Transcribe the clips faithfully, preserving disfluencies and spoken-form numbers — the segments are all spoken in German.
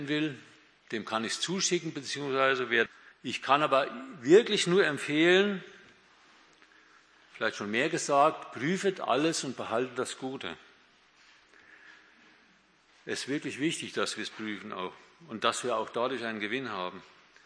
will, dem kann ich es zuschicken, beziehungsweise wer. Ich kann aber wirklich nur empfehlen, vielleicht schon mehr gesagt, prüfet alles und behaltet das Gute. Es ist wirklich wichtig, dass wir es prüfen auch und dass wir auch dadurch einen Gewinn haben.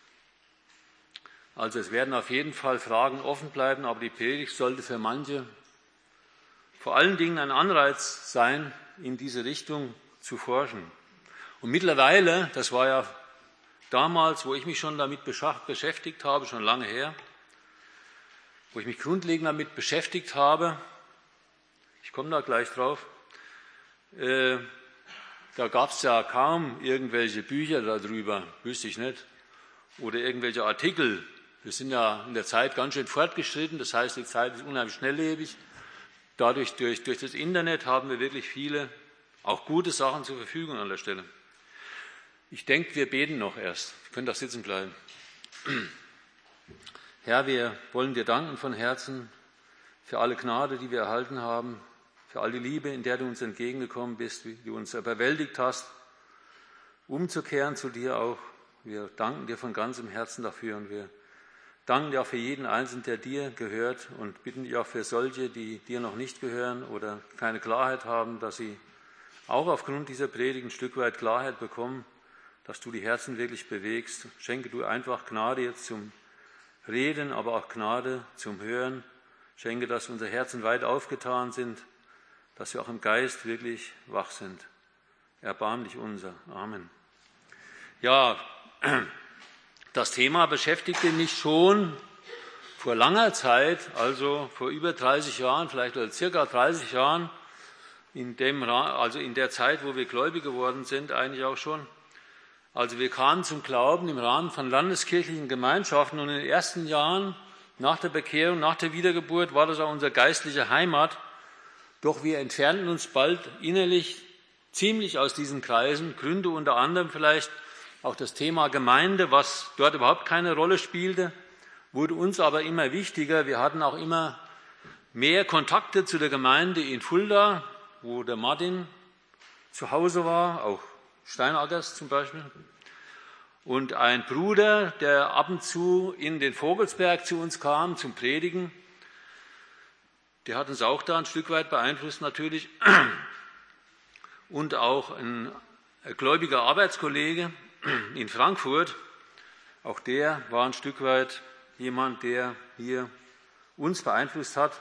Also es werden auf jeden Fall Fragen offen bleiben, aber die Predigt sollte für manche vor allen Dingen ein Anreiz sein, in diese Richtung zu forschen. Und mittlerweile, das war ja damals, wo ich mich schon damit beschäftigt habe, schon lange her, wo ich mich grundlegend damit beschäftigt habe, ich komme da gleich drauf, äh, da gab es ja kaum irgendwelche Bücher darüber, wüsste ich nicht, oder irgendwelche Artikel. Wir sind ja in der Zeit ganz schön fortgeschritten, das heißt, die Zeit ist unheimlich schnelllebig. Dadurch, durch, durch das Internet haben wir wirklich viele, auch gute Sachen zur Verfügung an der Stelle. Ich denke, wir beten noch erst. Wir können doch sitzen bleiben. Herr, wir wollen dir danken von Herzen für alle Gnade, die wir erhalten haben, für all die Liebe, in der du uns entgegengekommen bist, wie du uns überwältigt hast, umzukehren zu dir auch. Wir danken dir von ganzem Herzen dafür und wir danken dir auch für jeden Einzelnen, der dir gehört und bitten dich auch für solche, die dir noch nicht gehören oder keine Klarheit haben, dass sie auch aufgrund dieser Predigt ein Stück weit Klarheit bekommen, dass du die Herzen wirklich bewegst. Schenke du einfach Gnade jetzt zum Reden, aber auch Gnade zum Hören. Schenke, dass unsere Herzen weit aufgetan sind, dass wir auch im Geist wirklich wach sind. Erbarmlich unser. Amen. Ja, das Thema beschäftigte mich schon vor langer Zeit, also vor über dreißig Jahren, vielleicht oder circa dreißig Jahren, in dem, also in der Zeit, wo wir gläubig geworden sind, eigentlich auch schon. Also wir kamen zum Glauben im Rahmen von landeskirchlichen Gemeinschaften und in den ersten Jahren nach der Bekehrung, nach der Wiedergeburt war das auch unsere geistliche Heimat. Doch wir entfernten uns bald innerlich ziemlich aus diesen Kreisen. Gründe unter anderem vielleicht auch das Thema Gemeinde, was dort überhaupt keine Rolle spielte, wurde uns aber immer wichtiger. Wir hatten auch immer mehr Kontakte zu der Gemeinde in Fulda, wo der Martin zu Hause war, auch Steinackers zum Beispiel. Und ein Bruder, der ab und zu in den Vogelsberg zu uns kam, zum Predigen, der hat uns auch da ein Stück weit beeinflusst natürlich. Und auch ein gläubiger Arbeitskollege in Frankfurt, auch der war ein Stück weit jemand, der hier uns beeinflusst hat.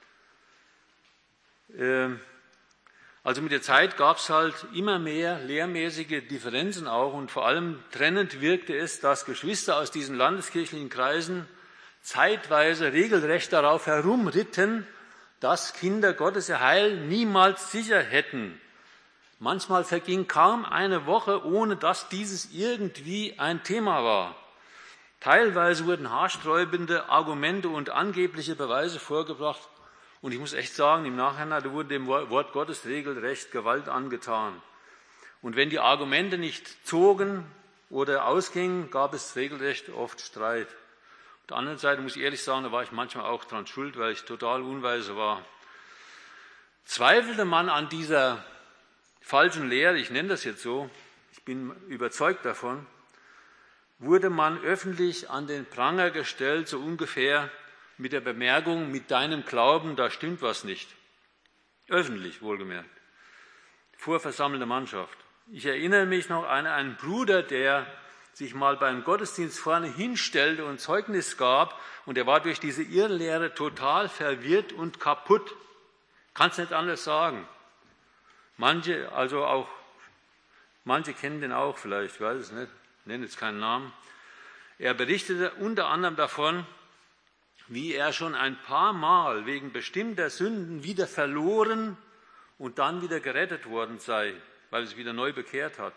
Also mit der Zeit gab es halt immer mehr lehrmäßige Differenzen auch und vor allem trennend wirkte es, dass Geschwister aus diesen landeskirchlichen Kreisen zeitweise regelrecht darauf herumritten, dass Kinder Gottes ihr Heil niemals sicher hätten. Manchmal verging kaum eine Woche, ohne dass dieses irgendwie ein Thema war. Teilweise wurden haarsträubende Argumente und angebliche Beweise vorgebracht. Und ich muss echt sagen, im Nachhinein wurde dem Wort Gottes regelrecht Gewalt angetan. Und wenn die Argumente nicht zogen oder ausgingen, gab es regelrecht oft Streit. Auf der anderen Seite muss ich ehrlich sagen, da war ich manchmal auch dran schuld, weil ich total unweise war. Zweifelte man an dieser falschen Lehre, ich nenne das jetzt so, ich bin überzeugt davon, wurde man öffentlich an den Pranger gestellt, so ungefähr mit der Bemerkung, mit deinem Glauben, da stimmt was nicht. Öffentlich, wohlgemerkt, vor versammelter Mannschaft. Ich erinnere mich noch an einen Bruder, der sich mal beim Gottesdienst vorne hinstellte und Zeugnis gab, und er war durch diese Irrlehre total verwirrt und kaputt. Kann es nicht anders sagen. Manche, also auch, manche kennen den auch vielleicht, ich weiß es nicht, ich nenne jetzt keinen Namen. Er berichtete unter anderem davon, wie er schon ein paar Mal wegen bestimmter Sünden wieder verloren und dann wieder gerettet worden sei, weil es wieder neu bekehrt hat.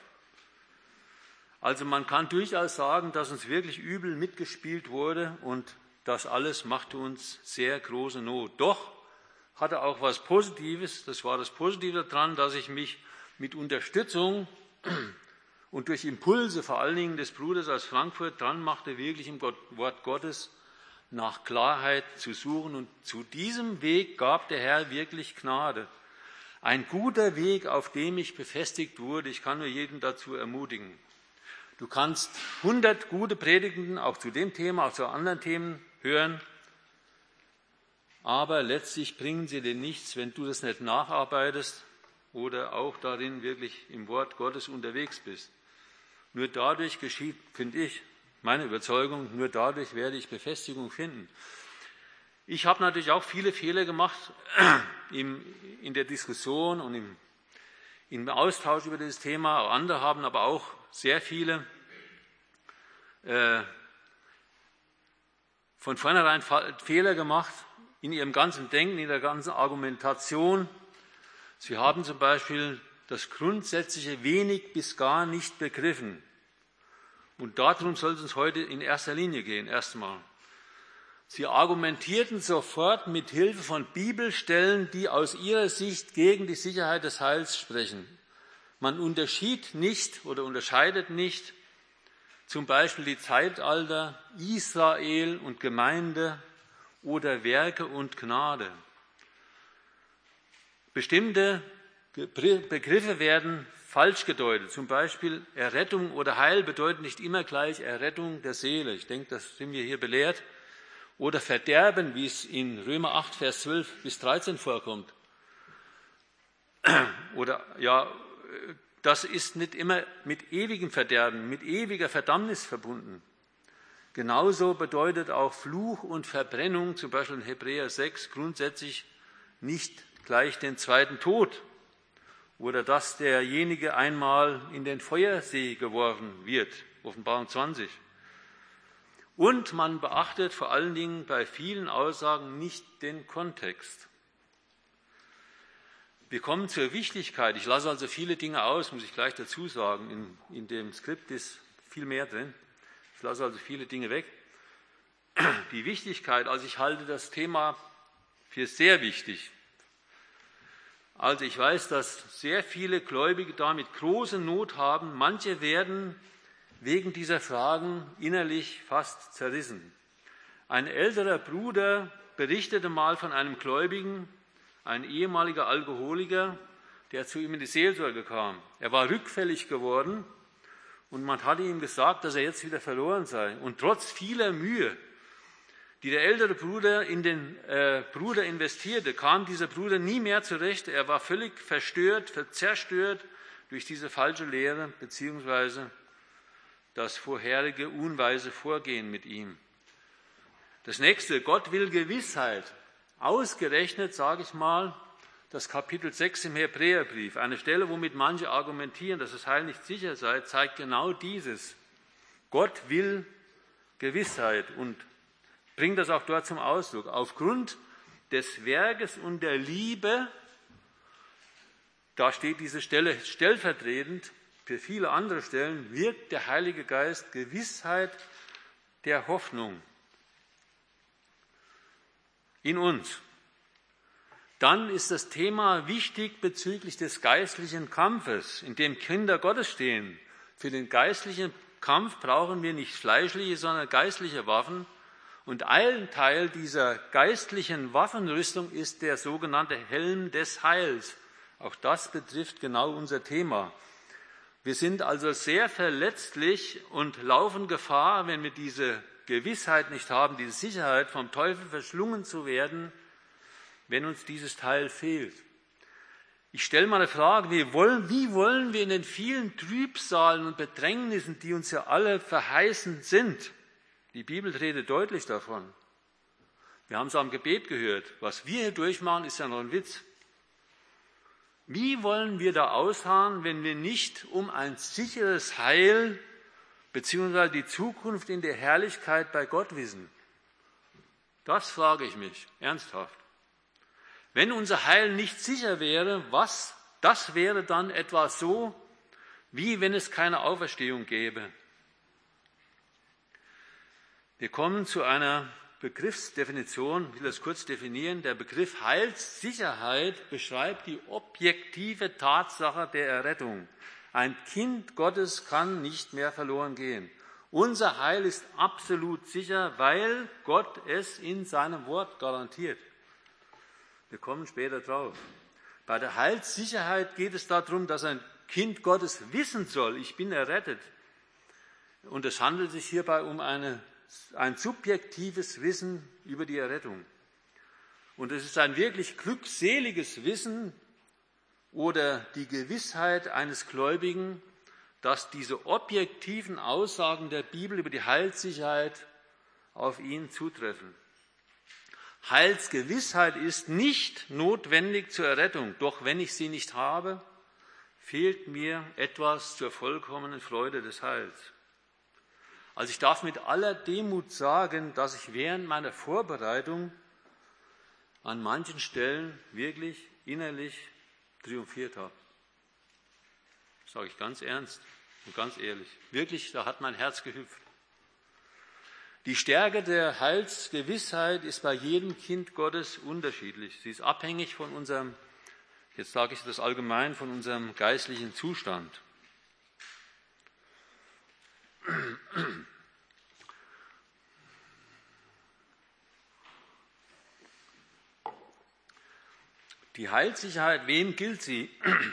Also man kann durchaus sagen, dass uns wirklich übel mitgespielt wurde und das alles machte uns sehr große Not. Doch hatte auch was Positives, das war das Positive daran, dass ich mich mit Unterstützung und durch Impulse vor allen Dingen des Bruders aus Frankfurt dran machte, wirklich im Wort Gottes nach Klarheit zu suchen. Und zu diesem Weg gab der Herr wirklich Gnade. Ein guter Weg, auf dem ich befestigt wurde. Ich kann nur jeden dazu ermutigen. Du kannst hundert gute Predigten auch zu dem Thema, auch zu anderen Themen hören, aber letztlich bringen sie dir nichts, wenn du das nicht nacharbeitest oder auch darin wirklich im Wort Gottes unterwegs bist. Nur dadurch geschieht, finde ich, meine Überzeugung, nur dadurch werde ich Befestigung finden. Ich habe natürlich auch viele Fehler gemacht im, in der Diskussion und im, im Austausch über dieses Thema. Auch andere haben aber auch sehr viele äh, von vornherein Fehler gemacht in ihrem ganzen Denken, in der ganzen Argumentation. Sie haben zum Beispiel das Grundsätzliche wenig bis gar nicht begriffen. Und darum soll es uns heute in erster Linie gehen, erstmal. Sie argumentierten sofort mit Hilfe von Bibelstellen, die aus ihrer Sicht gegen die Sicherheit des Heils sprechen. Man unterschied nicht oder unterscheidet nicht zum Beispiel die Zeitalter Israel und Gemeinde oder Werke und Gnade. Bestimmte Begriffe werden falsch gedeutet. Zum Beispiel Errettung oder Heil bedeutet nicht immer gleich Errettung der Seele. Ich denke, das sind wir hier belehrt. Oder Verderben, wie es in Römer acht, Vers zwölf bis dreizehn vorkommt. Oder ja, das ist nicht immer mit ewigem Verderben, mit ewiger Verdammnis verbunden. Genauso bedeutet auch Fluch und Verbrennung, zum Beispiel in Hebräer sechs, grundsätzlich nicht gleich den zweiten Tod. Oder dass derjenige einmal in den Feuersee geworfen wird, Offenbarung zwanzig. Und man beachtet vor allen Dingen bei vielen Aussagen nicht den Kontext. Wir kommen zur Wichtigkeit. Ich lasse also viele Dinge aus, muss ich gleich dazu sagen. In, in dem Skript ist viel mehr drin. Ich lasse also viele Dinge weg. Die Wichtigkeit, also ich halte das Thema für sehr wichtig. Also ich weiß, dass sehr viele Gläubige damit große Not haben. Manche werden wegen dieser Fragen innerlich fast zerrissen. Ein älterer Bruder berichtete mal von einem Gläubigen, ein ehemaliger Alkoholiker, der zu ihm in die Seelsorge kam. Er war rückfällig geworden und man hatte ihm gesagt, dass er jetzt wieder verloren sei. Und trotz vieler Mühe, die der ältere Bruder in den äh, Bruder investierte, kam dieser Bruder nie mehr zurecht. Er war völlig verstört, zerstört durch diese falsche Lehre beziehungsweise das vorherige unweise Vorgehen mit ihm. Das nächste, Gott will Gewissheit. Ausgerechnet, sage ich mal, das Kapitel sechs im Hebräerbrief, eine Stelle, womit manche argumentieren, dass das Heil nicht sicher sei, zeigt genau dieses. Gott will Gewissheit und bringt das auch dort zum Ausdruck. Aufgrund des Werkes und der Liebe, da steht diese Stelle stellvertretend, für viele andere Stellen wirkt der Heilige Geist Gewissheit der Hoffnung in uns. Dann ist das Thema wichtig bezüglich des geistlichen Kampfes, in dem Kinder Gottes stehen. Für den geistlichen Kampf brauchen wir nicht fleischliche, sondern geistliche Waffen. Und ein Teil dieser geistlichen Waffenrüstung ist der sogenannte Helm des Heils. Auch das betrifft genau unser Thema. Wir sind also sehr verletzlich und laufen Gefahr, wenn wir diese Gewissheit nicht haben, diese Sicherheit, vom Teufel verschlungen zu werden, wenn uns dieses Teil fehlt. Ich stelle mal eine Frage, wie wollen, wie wollen wir in den vielen Trübsalen und Bedrängnissen, die uns ja alle verheißen sind, die Bibel redet deutlich davon. Wir haben es am Gebet gehört. Was wir hier durchmachen, ist ja noch ein Witz. Wie wollen wir da ausharren, wenn wir nicht um ein sicheres Heil bzw. die Zukunft in der Herrlichkeit bei Gott wissen? Das frage ich mich ernsthaft. Wenn unser Heil nicht sicher wäre, was, das wäre dann etwa so, wie wenn es keine Auferstehung gäbe. Wir kommen zu einer Begriffsdefinition, ich will das kurz definieren. Der Begriff Heilssicherheit beschreibt die objektive Tatsache der Errettung. Ein Kind Gottes kann nicht mehr verloren gehen. Unser Heil ist absolut sicher, weil Gott es in seinem Wort garantiert. Wir kommen später drauf. Bei der Heilssicherheit geht es darum, dass ein Kind Gottes wissen soll, ich bin errettet. Und es handelt sich hierbei um eine, ein subjektives Wissen über die Errettung. Und es ist ein wirklich glückseliges Wissen oder die Gewissheit eines Gläubigen, dass diese objektiven Aussagen der Bibel über die Heilssicherheit auf ihn zutreffen. Heilsgewissheit ist nicht notwendig zur Errettung, doch wenn ich sie nicht habe, fehlt mir etwas zur vollkommenen Freude des Heils. Also ich darf mit aller Demut sagen, dass ich während meiner Vorbereitung an manchen Stellen wirklich innerlich triumphiert habe. Das sage ich ganz ernst und ganz ehrlich. Wirklich, da hat mein Herz gehüpft. Die Stärke der Heilsgewissheit ist bei jedem Kind Gottes unterschiedlich. Sie ist abhängig von unserem, jetzt sage ich das allgemein, von unserem geistlichen Zustand. Die Heilssicherheit, wem gilt sie?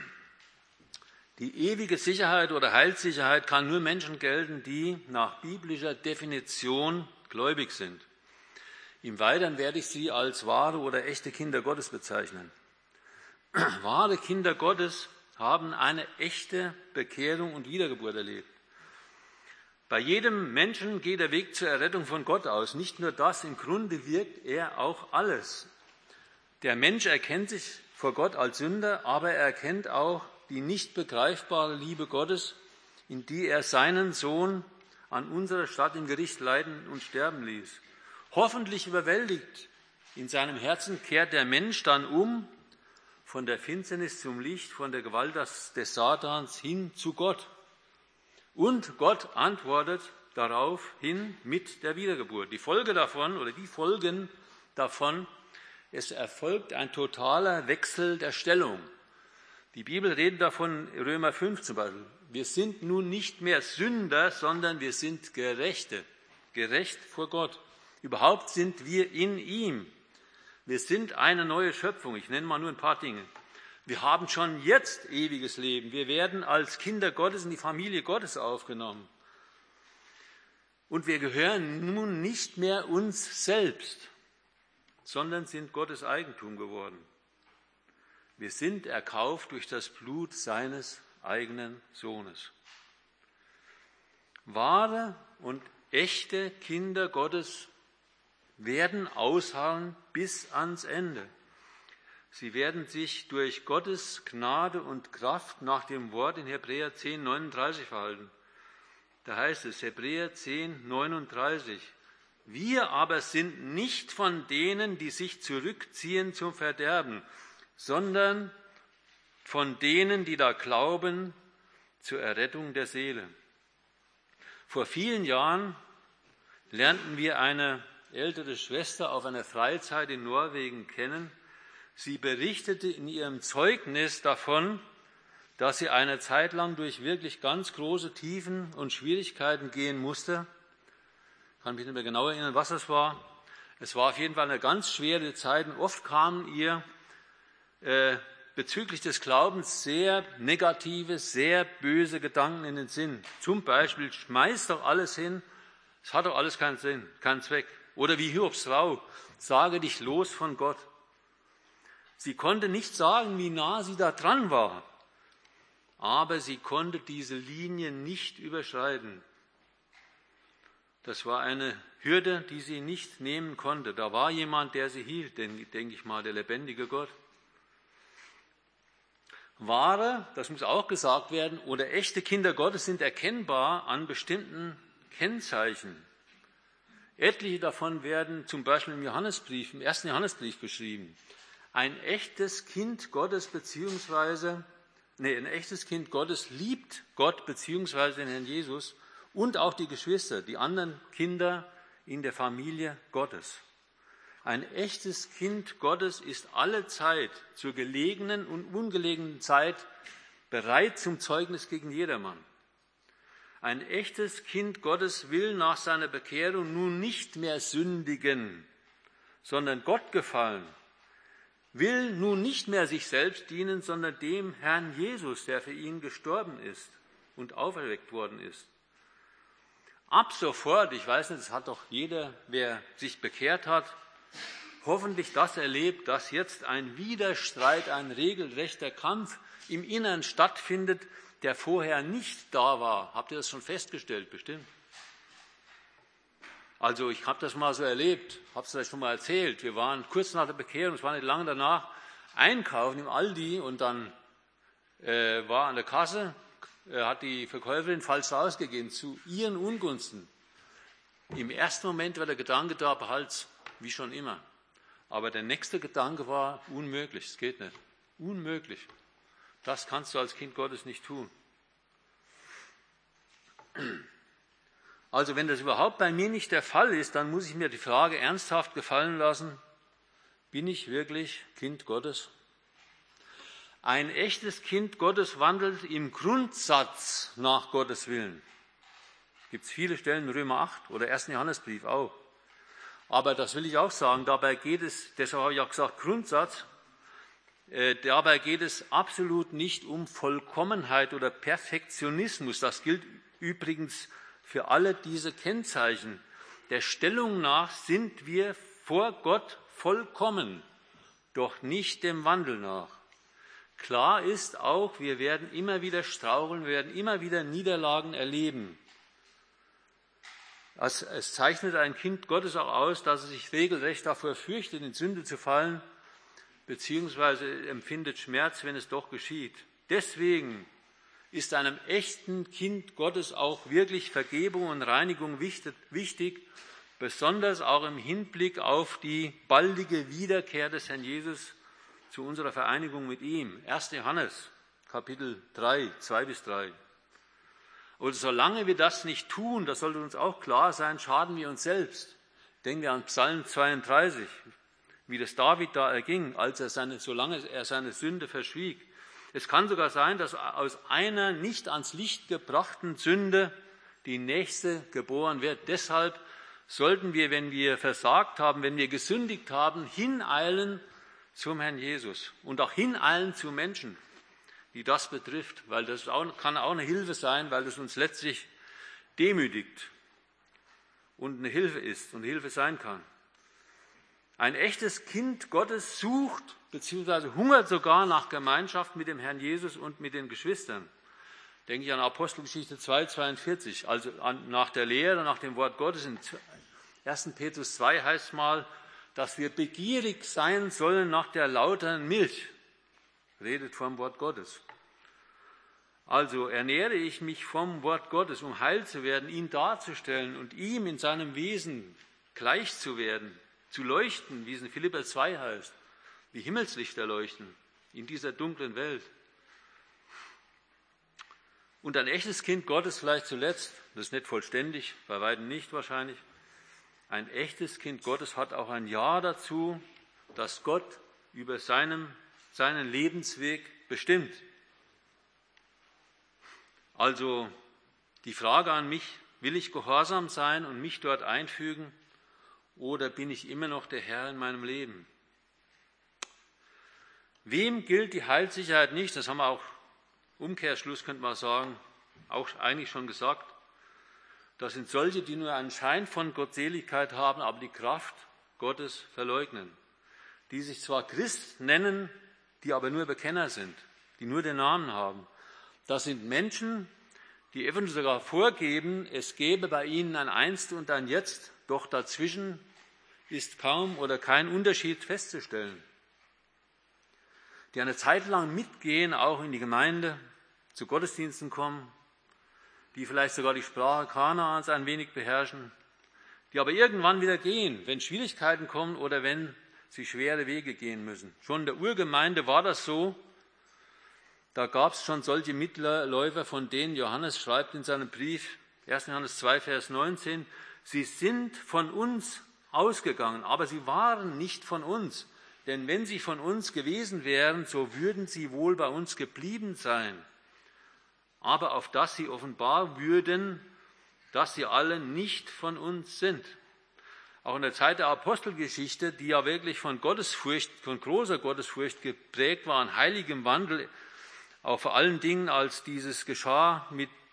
Die ewige Sicherheit oder Heilssicherheit kann nur Menschen gelten, die nach biblischer Definition gläubig sind. Im Weiteren werde ich sie als wahre oder echte Kinder Gottes bezeichnen. Wahre Kinder Gottes haben eine echte Bekehrung und Wiedergeburt erlebt. Bei jedem Menschen geht der Weg zur Errettung von Gott aus. Nicht nur das, im Grunde wirkt er auch alles. Der Mensch erkennt sich vor Gott als Sünder, aber er erkennt auch die nicht begreifbare Liebe Gottes, in die er seinen Sohn an unserer Stadt im Gericht leiden und sterben ließ. Hoffentlich überwältigt in seinem Herzen kehrt der Mensch dann um von der Finsternis zum Licht, von der Gewalt des Satans hin zu Gott. Und Gott antwortet darauf hin mit der Wiedergeburt. Die Folge davon oder die Folgen davon: Es erfolgt ein totaler Wechsel der Stellung. Die Bibel redet davon, Römer fünf zum Beispiel. Wir sind nun nicht mehr Sünder, sondern wir sind Gerechte. Gerecht vor Gott. Überhaupt sind wir in ihm. Wir sind eine neue Schöpfung. Ich nenne mal nur ein paar Dinge. Wir haben schon jetzt ewiges Leben. Wir werden als Kinder Gottes in die Familie Gottes aufgenommen. Und wir gehören nun nicht mehr uns selbst, sondern sind Gottes Eigentum geworden. Wir sind erkauft durch das Blut seines eigenen Sohnes. Wahre und echte Kinder Gottes werden ausharren bis ans Ende. Sie werden sich durch Gottes Gnade und Kraft nach dem Wort in Hebräer zehn, neununddreißig verhalten. Da heißt es, Hebräer zehn, neununddreißig, wir aber sind nicht von denen, die sich zurückziehen zum Verderben, sondern von denen, die da glauben, zur Errettung der Seele. Vor vielen Jahren lernten wir eine ältere Schwester auf einer Freizeit in Norwegen kennen. Sie berichtete in ihrem Zeugnis davon, dass sie eine Zeit lang durch wirklich ganz große Tiefen und Schwierigkeiten gehen musste. Ich kann mich nicht mehr genau erinnern, was es war. Es war auf jeden Fall eine ganz schwere Zeit. Und oft kamen ihr äh, bezüglich des Glaubens sehr negative, sehr böse Gedanken in den Sinn. Zum Beispiel, schmeiß doch alles hin, es hat doch alles keinen Sinn, keinen Zweck. Oder wie Hiobs Frau, sage dich los von Gott. Sie konnte nicht sagen, wie nah sie da dran war, aber sie konnte diese Linie nicht überschreiten. Das war eine Hürde, die sie nicht nehmen konnte. Da war jemand, der sie hielt, denke ich mal, der lebendige Gott. Wahre, das muss auch gesagt werden, oder echte Kinder Gottes sind erkennbar an bestimmten Kennzeichen. Etliche davon werden zum Beispiel im Johannesbrief, im ersten Johannesbrief beschrieben. Ein echtes Kind Gottes beziehungsweise, nee, ein echtes Kind Gottes liebt Gott beziehungsweise den Herrn Jesus und auch die Geschwister, die anderen Kinder in der Familie Gottes. Ein echtes Kind Gottes ist alle Zeit, zur gelegenen und ungelegenen Zeit, bereit zum Zeugnis gegen jedermann. Ein echtes Kind Gottes will nach seiner Bekehrung nun nicht mehr sündigen, sondern Gott gefallen, will nun nicht mehr sich selbst dienen, sondern dem Herrn Jesus, der für ihn gestorben ist und auferweckt worden ist. ab sofort, ich weiß nicht, das hat doch jeder, wer sich bekehrt hat, hoffentlich das erlebt, dass jetzt ein Widerstreit, ein regelrechter Kampf im Innern stattfindet, der vorher nicht da war. Habt ihr das schon festgestellt? Bestimmt. Also ich habe das mal so erlebt, habe es vielleicht schon mal erzählt. Wir waren kurz nach der Bekehrung, es war nicht lange danach, einkaufen im Aldi und dann äh, war an der Kasse, äh, hat die Verkäuferin falsch ausgegeben, zu ihren Ungunsten. Im ersten Moment war der Gedanke da, behalt's, wie schon immer. Aber der nächste Gedanke war, unmöglich, es geht nicht. Unmöglich. Das kannst du als Kind Gottes nicht tun. Also wenn das überhaupt bei mir nicht der Fall ist, dann muss ich mir die Frage ernsthaft gefallen lassen, bin ich wirklich Kind Gottes? Ein echtes Kind Gottes wandelt im Grundsatz nach Gottes Willen. Gibt es viele Stellen in Römer acht oder ersten Johannesbrief auch. Aber das will ich auch sagen, dabei geht es, deshalb habe ich auch gesagt Grundsatz, äh, dabei geht es absolut nicht um Vollkommenheit oder Perfektionismus. Das gilt übrigens für alle diese Kennzeichen. Der Stellung nach sind wir vor Gott vollkommen, doch nicht dem Wandel nach. Klar ist auch, wir werden immer wieder straucheln, wir werden immer wieder Niederlagen erleben. Es zeichnet ein Kind Gottes auch aus, dass es sich regelrecht davor fürchtet, in Sünde zu fallen, beziehungsweise empfindet Schmerz, wenn es doch geschieht. Deswegen ist einem echten Kind Gottes auch wirklich Vergebung und Reinigung wichtig, besonders auch im Hinblick auf die baldige Wiederkehr des Herrn Jesus zu unserer Vereinigung mit ihm. erster Johannes, Kapitel drei, zwei bis drei. Und solange wir das nicht tun, das sollte uns auch klar sein, schaden wir uns selbst. Denken wir an Psalm zweiunddreißig, wie das David da erging, als er seine, solange er seine Sünde verschwieg. Es kann sogar sein, dass aus einer nicht ans Licht gebrachten Sünde die nächste geboren wird. Deshalb sollten wir, wenn wir versagt haben, wenn wir gesündigt haben, hineilen zum Herrn Jesus und auch hineilen zu Menschen, die das betrifft, weil das auch, kann auch eine Hilfe sein, weil es uns letztlich demütigt und eine Hilfe ist und eine Hilfe sein kann. Ein echtes Kind Gottes sucht bzw. hungert sogar nach Gemeinschaft mit dem Herrn Jesus und mit den Geschwistern. Denke ich an Apostelgeschichte zwei, zweiundvierzig, also an, nach der Lehre, nach dem Wort Gottes. In ersten Petrus zwei heißt es mal, dass wir begierig sein sollen nach der lauteren Milch. Redet vom Wort Gottes. Also ernähre ich mich vom Wort Gottes, um heil zu werden, ihn darzustellen und ihm in seinem Wesen gleich zu werden, zu leuchten, wie es in Philipper zwei heißt, wie Himmelslichter leuchten in dieser dunklen Welt. Und ein echtes Kind Gottes vielleicht zuletzt, das ist nicht vollständig, bei weitem nicht wahrscheinlich, ein echtes Kind Gottes hat auch ein Ja dazu, dass Gott über seinem, seinen Lebensweg bestimmt. Also die Frage an mich, will ich gehorsam sein und mich dort einfügen oder bin ich immer noch der Herr in meinem Leben? Wem gilt die Heilssicherheit nicht? Das haben wir auch, Umkehrschluss könnte man sagen, auch eigentlich schon gesagt. Das sind solche, die nur einen Schein von Gottseligkeit haben, aber die Kraft Gottes verleugnen. Die sich zwar Christ nennen, die aber nur Bekenner sind, die nur den Namen haben. Das sind Menschen, die eventuell sogar vorgeben, es gäbe bei ihnen ein Einst und ein Jetzt, doch dazwischen ist kaum oder kein Unterschied festzustellen. Die eine Zeit lang mitgehen, auch in die Gemeinde, zu Gottesdiensten kommen, die vielleicht sogar die Sprache Kanaans ein wenig beherrschen, die aber irgendwann wieder gehen, wenn Schwierigkeiten kommen oder wenn sie schwere Wege gehen müssen. Schon in der Urgemeinde war das so. Da gab es schon solche Mitläufer, von denen Johannes schreibt in seinem Brief, erster Johannes zwei, Vers neunzehn, sie sind von uns ausgegangen, aber sie waren nicht von uns. Denn wenn sie von uns gewesen wären, so würden sie wohl bei uns geblieben sein. Aber auf dass sie offenbar würden, dass sie alle nicht von uns sind. Auch in der Zeit der Apostelgeschichte, die ja wirklich von Gottesfurcht, von großer Gottesfurcht geprägt war, an heiligem Wandel, auch vor allen Dingen, als dieses geschah mit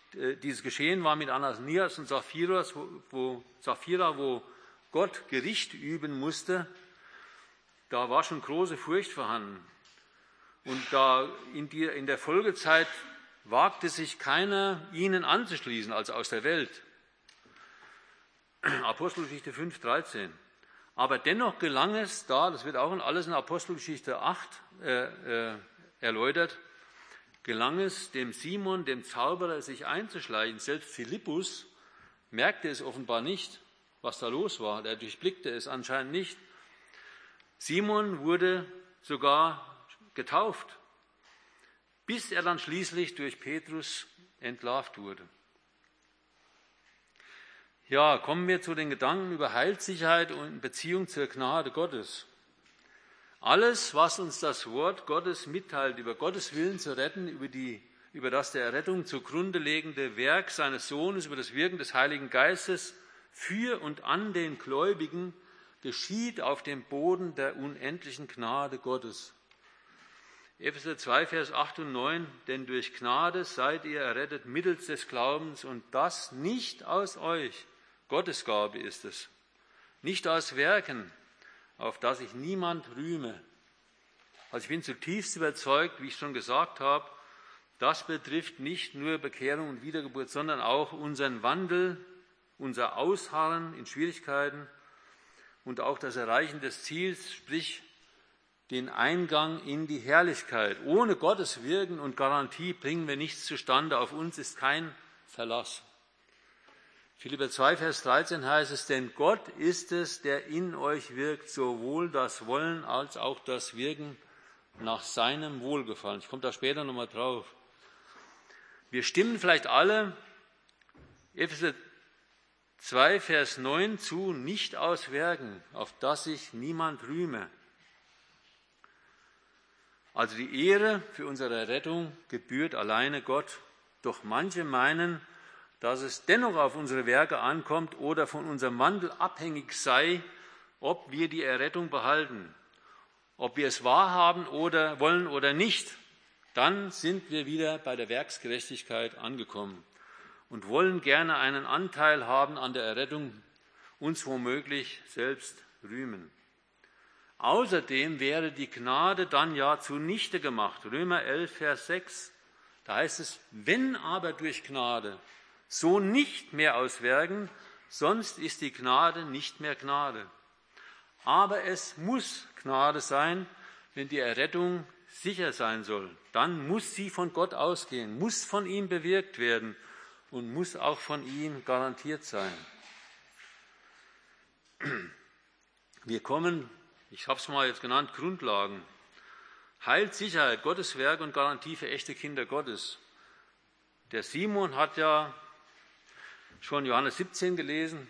dieses Geschehen war mit Ananias und Sapphira, wo, Sapphira, wo Gott Gericht üben musste, da war schon große Furcht vorhanden. Und da in, die, in der Folgezeit wagte sich keiner, ihnen anzuschließen, also aus der Welt. Apostelgeschichte fünf, dreizehn. Aber dennoch gelang es da, das wird auch in alles in Apostelgeschichte acht äh, äh, erläutert, gelang es dem Simon, dem Zauberer, sich einzuschleichen. Selbst Philippus merkte es offenbar nicht, was da los war. Er durchblickte es anscheinend nicht. Simon wurde sogar getauft, bis er dann schließlich durch Petrus entlarvt wurde. Ja, kommen wir zu den Gedanken über Heilssicherheit und in Beziehung zur Gnade Gottes. Alles, was uns das Wort Gottes mitteilt, über Gottes Willen zu retten, über, die, über das der Errettung zugrunde liegende Werk seines Sohnes, über das Wirken des Heiligen Geistes für und an den Gläubigen, geschieht auf dem Boden der unendlichen Gnade Gottes. Epheser zwei, Vers acht und neun, denn durch Gnade seid ihr errettet mittels des Glaubens und das nicht aus euch, Gottes Gabe ist es, nicht aus Werken, auf das sich niemand rühme. Also ich bin zutiefst überzeugt, wie ich schon gesagt habe, das betrifft nicht nur Bekehrung und Wiedergeburt, sondern auch unseren Wandel, unser Ausharren in Schwierigkeiten und auch das Erreichen des Ziels, sprich den Eingang in die Herrlichkeit. Ohne Gottes Wirken und Garantie bringen wir nichts zustande. Auf uns ist kein Verlass. Philipper zwei, Vers dreizehn heißt es, denn Gott ist es, der in euch wirkt, sowohl das Wollen als auch das Wirken nach seinem Wohlgefallen. Ich komme da später nochmal drauf. Wir stimmen vielleicht alle Epheser zwei, Vers neun zu, nicht aus Werken, auf das sich niemand rühme. Also die Ehre für unsere Rettung gebührt alleine Gott. Doch manche meinen, dass es dennoch auf unsere Werke ankommt oder von unserem Wandel abhängig sei, ob wir die Errettung behalten. Ob wir es wahrhaben oder wollen oder nicht, dann sind wir wieder bei der Werksgerechtigkeit angekommen und wollen gerne einen Anteil haben an der Errettung, uns womöglich selbst rühmen. Außerdem wäre die Gnade dann ja zunichte gemacht. Römer elf, Vers sechs, da heißt es, wenn aber durch Gnade, so nicht mehr aus Werken, sonst ist die Gnade nicht mehr Gnade. Aber es muss Gnade sein, wenn die Errettung sicher sein soll. Dann muss sie von Gott ausgehen, muss von ihm bewirkt werden und muss auch von ihm garantiert sein. Wir kommen, ich habe es mal jetzt genannt, Grundlagen. Heilssicherheit, Gottes Werk und Garantie für echte Kinder Gottes. Der Simon hat ja schon Johannes siebzehn gelesen.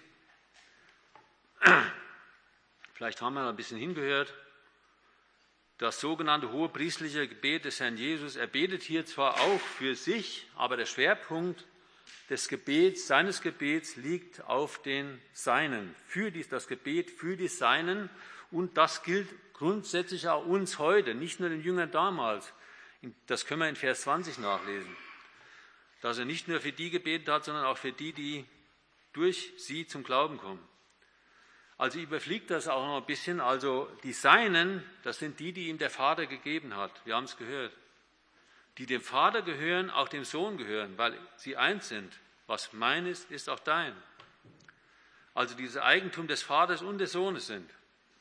Vielleicht haben wir ein bisschen hingehört. Das sogenannte hohepriestliche Gebet des Herrn Jesus. Er betet hier zwar auch für sich, aber der Schwerpunkt des Gebets, seines Gebets liegt auf den Seinen. Für dies, das Gebet für die Seinen. Und das gilt grundsätzlich auch uns heute, nicht nur den Jüngern damals. Das können wir in Vers zwanzig nachlesen. Dass er nicht nur für die gebetet hat, sondern auch für die, die durch sie zum Glauben kommen. Also überfliegt das auch noch ein bisschen. Also die Seinen, das sind die, die ihm der Vater gegeben hat. Wir haben es gehört. Die dem Vater gehören, auch dem Sohn gehören, weil sie eins sind. Was mein ist, ist auch dein. Also dieses Eigentum des Vaters und des Sohnes sind.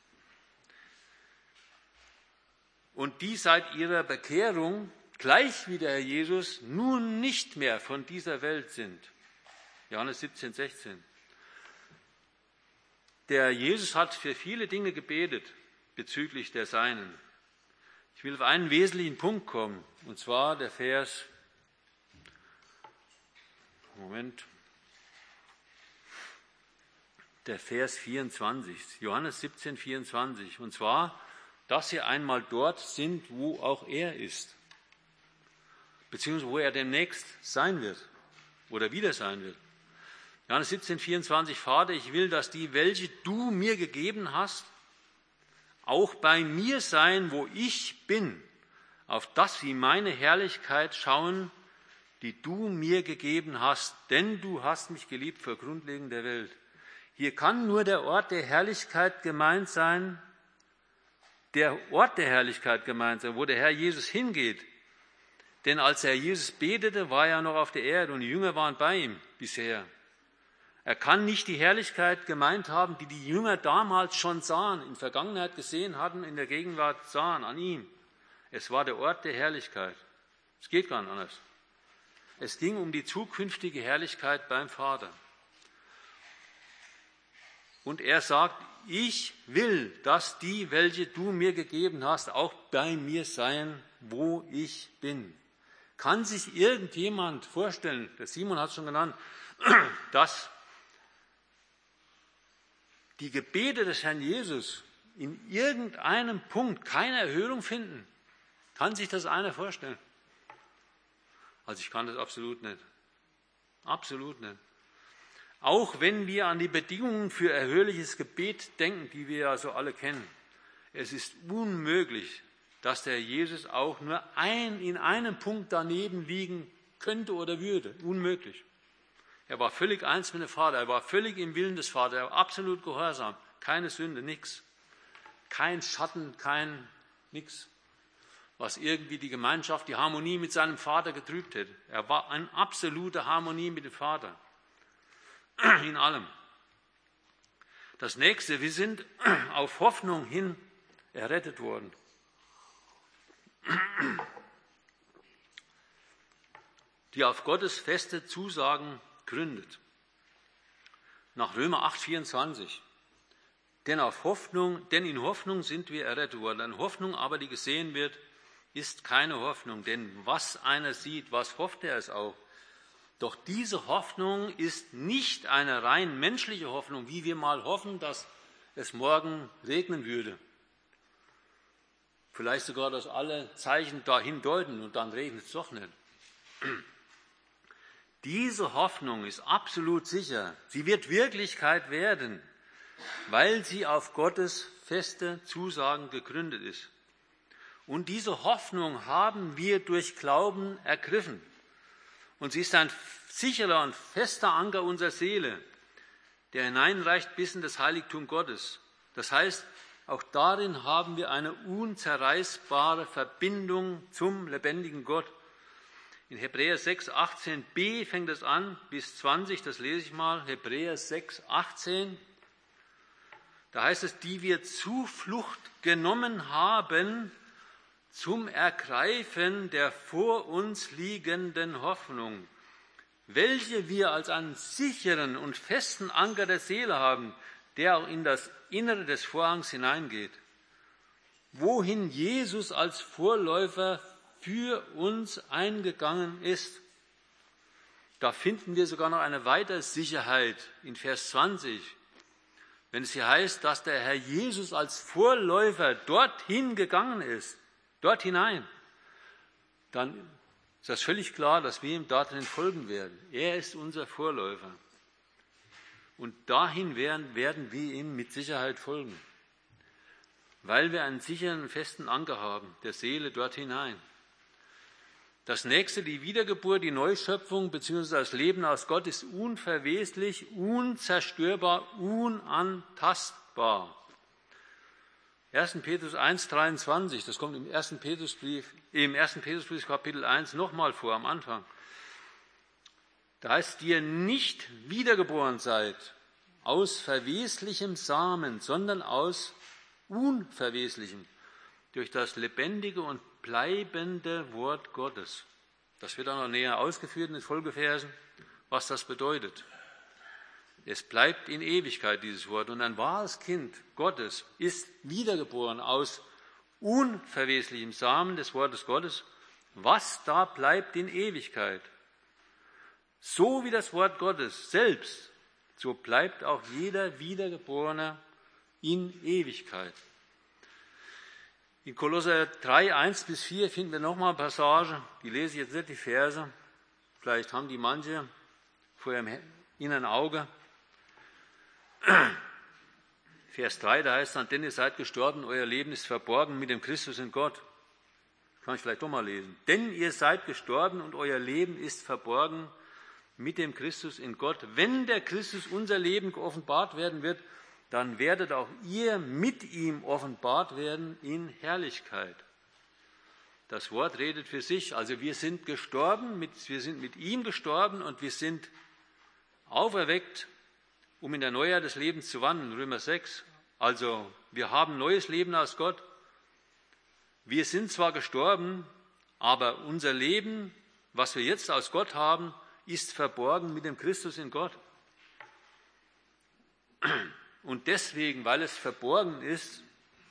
Und die seit ihrer Bekehrung, gleich wie der Herr Jesus, nun nicht mehr von dieser Welt sind. Johannes siebzehn, sechzehn. Der Jesus hat für viele Dinge gebetet bezüglich der Seinen. Ich will auf einen wesentlichen Punkt kommen, und zwar der Vers, Moment, der Vers vierundzwanzig, Johannes siebzehn, vierundzwanzig, und zwar, dass sie einmal dort sind, wo auch er ist, beziehungsweise wo er demnächst sein wird oder wieder sein wird. Johannes siebzehn, vierundzwanzig, Vater, ich will, dass die, welche du mir gegeben hast, auch bei mir sein, wo ich bin, auf dass sie meine Herrlichkeit schauen, die du mir gegeben hast, denn du hast mich geliebt vor Grundlegung der Welt. Hier kann nur der Ort der Herrlichkeit gemeint sein, der Ort der Herrlichkeit gemeint sein, wo der Herr Jesus hingeht. Denn als der Herr Jesus betete, war er noch auf der Erde und die Jünger waren bei ihm bisher. Er kann nicht die Herrlichkeit gemeint haben, die die Jünger damals schon sahen, in Vergangenheit gesehen hatten, in der Gegenwart sahen an ihm. Es war der Ort der Herrlichkeit. Es geht gar nicht anders. Es ging um die zukünftige Herrlichkeit beim Vater. Und er sagt, ich will, dass die, welche du mir gegeben hast, auch bei mir seien, wo ich bin. Kann sich irgendjemand vorstellen, der Simon hat es schon genannt, dass die Gebete des Herrn Jesus in irgendeinem Punkt keine Erhörung finden? Kann sich das einer vorstellen? Also ich kann das absolut nicht. Absolut nicht. Auch wenn wir an die Bedingungen für erhörliches Gebet denken, die wir ja so alle kennen, es ist unmöglich, dass der Jesus auch nur ein, in einem Punkt daneben liegen könnte oder würde. Unmöglich. Er war völlig eins mit dem Vater, er war völlig im Willen des Vaters, er war absolut gehorsam, keine Sünde, nichts. Kein Schatten, kein nichts, was irgendwie die Gemeinschaft, die Harmonie mit seinem Vater getrübt hätte. Er war in absoluter Harmonie mit dem Vater. In allem. Das nächste, wir sind auf Hoffnung hin errettet worden. Die auf Gottes feste Zusagen gründet. Nach Römer acht, vierundzwanzig. Denn, auf Hoffnung, denn in Hoffnung sind wir errettet worden. Eine Hoffnung aber, die gesehen wird, ist keine Hoffnung. Denn was einer sieht, was hofft er es auch? Doch diese Hoffnung ist nicht eine rein menschliche Hoffnung, wie wir mal hoffen, dass es morgen regnen würde. Vielleicht sogar, dass alle Zeichen dahin deuten und dann regnet es doch nicht. Diese Hoffnung ist absolut sicher. Sie wird Wirklichkeit werden, weil sie auf Gottes feste Zusagen gegründet ist. Und diese Hoffnung haben wir durch Glauben ergriffen. Und sie ist ein sicherer und fester Anker unserer Seele, der hineinreicht bis in das Heiligtum Gottes. Das heißt, auch darin haben wir eine unzerreißbare Verbindung zum lebendigen Gott. In Hebräer sechs, achtzehn b fängt es an, bis zwanzig, das lese ich mal, Hebräer sechs, achtzehn. Da heißt es, die wir Zuflucht genommen haben zum Ergreifen der vor uns liegenden Hoffnung, welche wir als einen sicheren und festen Anker der Seele haben, der auch in das Innere des Vorhangs hineingeht, wohin Jesus als Vorläufer für uns eingegangen ist. Da finden wir sogar noch eine weitere Sicherheit in Vers zwanzig, wenn es hier heißt, dass der Herr Jesus als Vorläufer dorthin gegangen ist, dort hinein, dann ist das völlig klar, dass wir ihm darin folgen werden. Er ist unser Vorläufer. Und dahin werden, werden wir ihm mit Sicherheit folgen, weil wir einen sicheren, festen Anker haben, der Seele dort hinein. Das nächste, die Wiedergeburt, die Neuschöpfung bzw. das Leben aus Gott ist unverweslich, unzerstörbar, unantastbar. erster Petrus eins, dreiundzwanzig, das kommt im ersten Petrusbrief, im ersten Petrusbrief Kapitel eins nochmal vor am Anfang. Da heißt, die ihr nicht wiedergeboren seid aus verweslichem Samen, sondern aus unverweslichem, durch das lebendige und bleibende Wort Gottes. Das wird auch noch näher ausgeführt in den Folgeversen, was das bedeutet. Es bleibt in Ewigkeit, dieses Wort. Und ein wahres Kind Gottes ist wiedergeboren aus unverweslichem Samen des Wortes Gottes. Was da bleibt in Ewigkeit. So wie das Wort Gottes selbst, so bleibt auch jeder Wiedergeborene in Ewigkeit. In Kolosser drei, eins bis vier finden wir nochmal eine Passage, die lese ich jetzt nicht, die Verse. Vielleicht haben die manche vor ihrem inneren Auge. Vers drei, da heißt dann, denn ihr seid gestorben, euer Leben ist verborgen mit dem Christus in Gott. Kann ich vielleicht doch mal lesen. Denn ihr seid gestorben und euer Leben ist verborgen mit dem Christus in Gott. Wenn der Christus unser Leben geoffenbart werden wird, dann werdet auch ihr mit ihm offenbart werden in Herrlichkeit. Das Wort redet für sich. Also wir sind gestorben, mit, wir sind mit ihm gestorben und wir sind auferweckt, um in der Neuheit des Lebens zu wandeln. Römer sechs. Also wir haben neues Leben aus Gott. Wir sind zwar gestorben, aber unser Leben, was wir jetzt aus Gott haben, ist verborgen mit dem Christus in Gott. Und deswegen, weil es verborgen ist,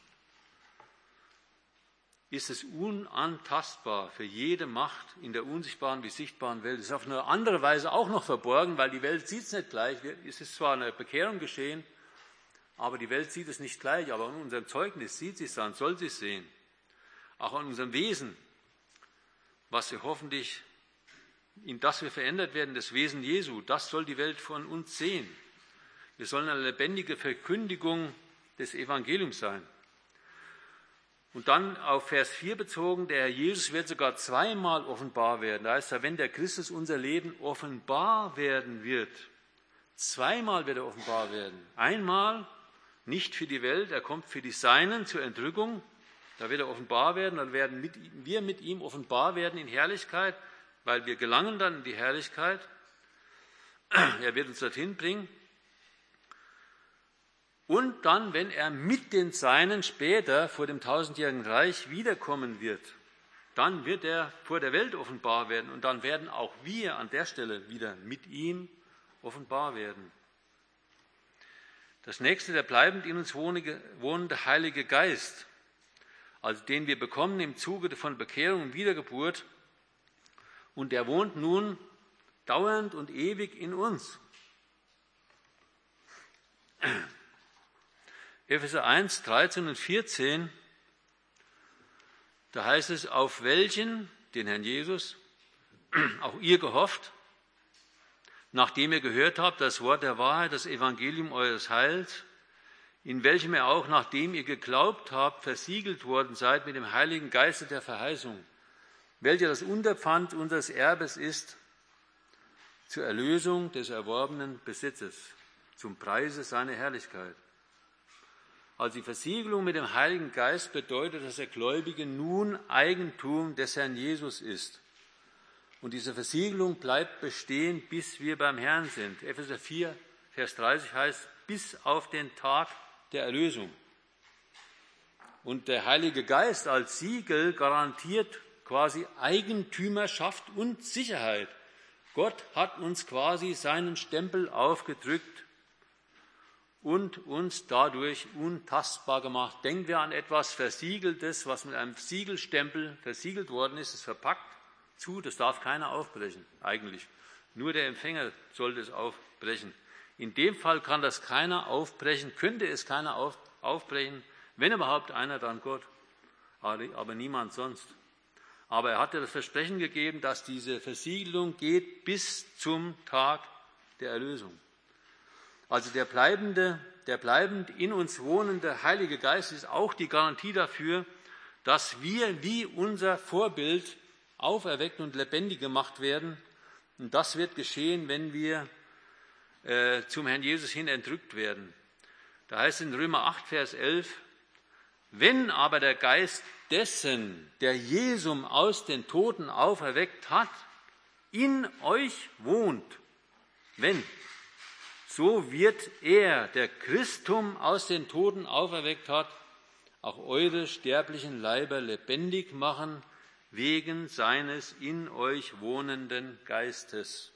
ist es unantastbar für jede Macht in der unsichtbaren wie sichtbaren Welt. Es ist auf eine andere Weise auch noch verborgen, weil die Welt sieht es nicht gleich. Es ist zwar eine Bekehrung geschehen, aber die Welt sieht es nicht gleich. Aber in unserem Zeugnis sieht sie es dann, soll sie es sehen. Auch an unserem Wesen, was wir hoffentlich, in das wir verändert werden, das Wesen Jesu, das soll die Welt von uns sehen. Wir sollen eine lebendige Verkündigung des Evangeliums sein. Und dann auf Vers vier bezogen, der Herr Jesus wird sogar zweimal offenbar werden. Da heißt er, wenn der Christus unser Leben offenbar werden wird, zweimal wird er offenbar werden. Einmal nicht für die Welt, er kommt für die Seinen zur Entrückung, da wird er offenbar werden, dann werden mit, wir mit ihm offenbar werden in Herrlichkeit, weil wir gelangen dann in die Herrlichkeit. Er wird uns dorthin bringen. Und dann, wenn er mit den Seinen später vor dem tausendjährigen Reich wiederkommen wird, dann wird er vor der Welt offenbar werden und dann werden auch wir an der Stelle wieder mit ihm offenbar werden. Das nächste, der bleibend in uns wohnende Heilige Geist, also den wir bekommen im Zuge von Bekehrung und Wiedergeburt, und der wohnt nun dauernd und ewig in uns. Epheser eins, dreizehn und vierzehn, da heißt es, auf welchen, den Herrn Jesus, auch ihr gehofft, nachdem ihr gehört habt, das Wort der Wahrheit, das Evangelium eures Heils, in welchem ihr auch, nachdem ihr geglaubt habt, versiegelt worden seid mit dem Heiligen Geiste der Verheißung, welcher das Unterpfand unseres Erbes ist, zur Erlösung des erworbenen Besitzes, zum Preise seiner Herrlichkeit. Also die Versiegelung mit dem Heiligen Geist bedeutet, dass der Gläubige nun Eigentum des Herrn Jesus ist. Und diese Versiegelung bleibt bestehen, bis wir beim Herrn sind. Epheser vier, Vers dreißig heißt, bis auf den Tag der Erlösung. Und der Heilige Geist als Siegel garantiert quasi Eigentümerschaft und Sicherheit. Gott hat uns quasi seinen Stempel aufgedrückt und uns dadurch untastbar gemacht. Denken wir an etwas Versiegeltes, was mit einem Siegelstempel versiegelt worden ist, ist verpackt zu, das darf keiner aufbrechen, eigentlich. Nur der Empfänger sollte es aufbrechen. In dem Fall kann das keiner aufbrechen, könnte es keiner auf, aufbrechen, wenn überhaupt einer, dann Gott, aber niemand sonst. Aber er hatte das Versprechen gegeben, dass diese Versiegelung geht bis zum Tag der Erlösung. Also der bleibende, der bleibend in uns wohnende Heilige Geist ist auch die Garantie dafür, dass wir wie unser Vorbild auferweckt und lebendig gemacht werden. Und das wird geschehen, wenn wir äh, zum Herrn Jesus hin entrückt werden. Da heißt es in Römer acht, Vers elf, wenn aber der Geist dessen, der Jesum aus den Toten auferweckt hat, in euch wohnt, wenn, so wird er, der Christum aus den Toten auferweckt hat, auch eure sterblichen Leiber lebendig machen, wegen seines in euch wohnenden Geistes.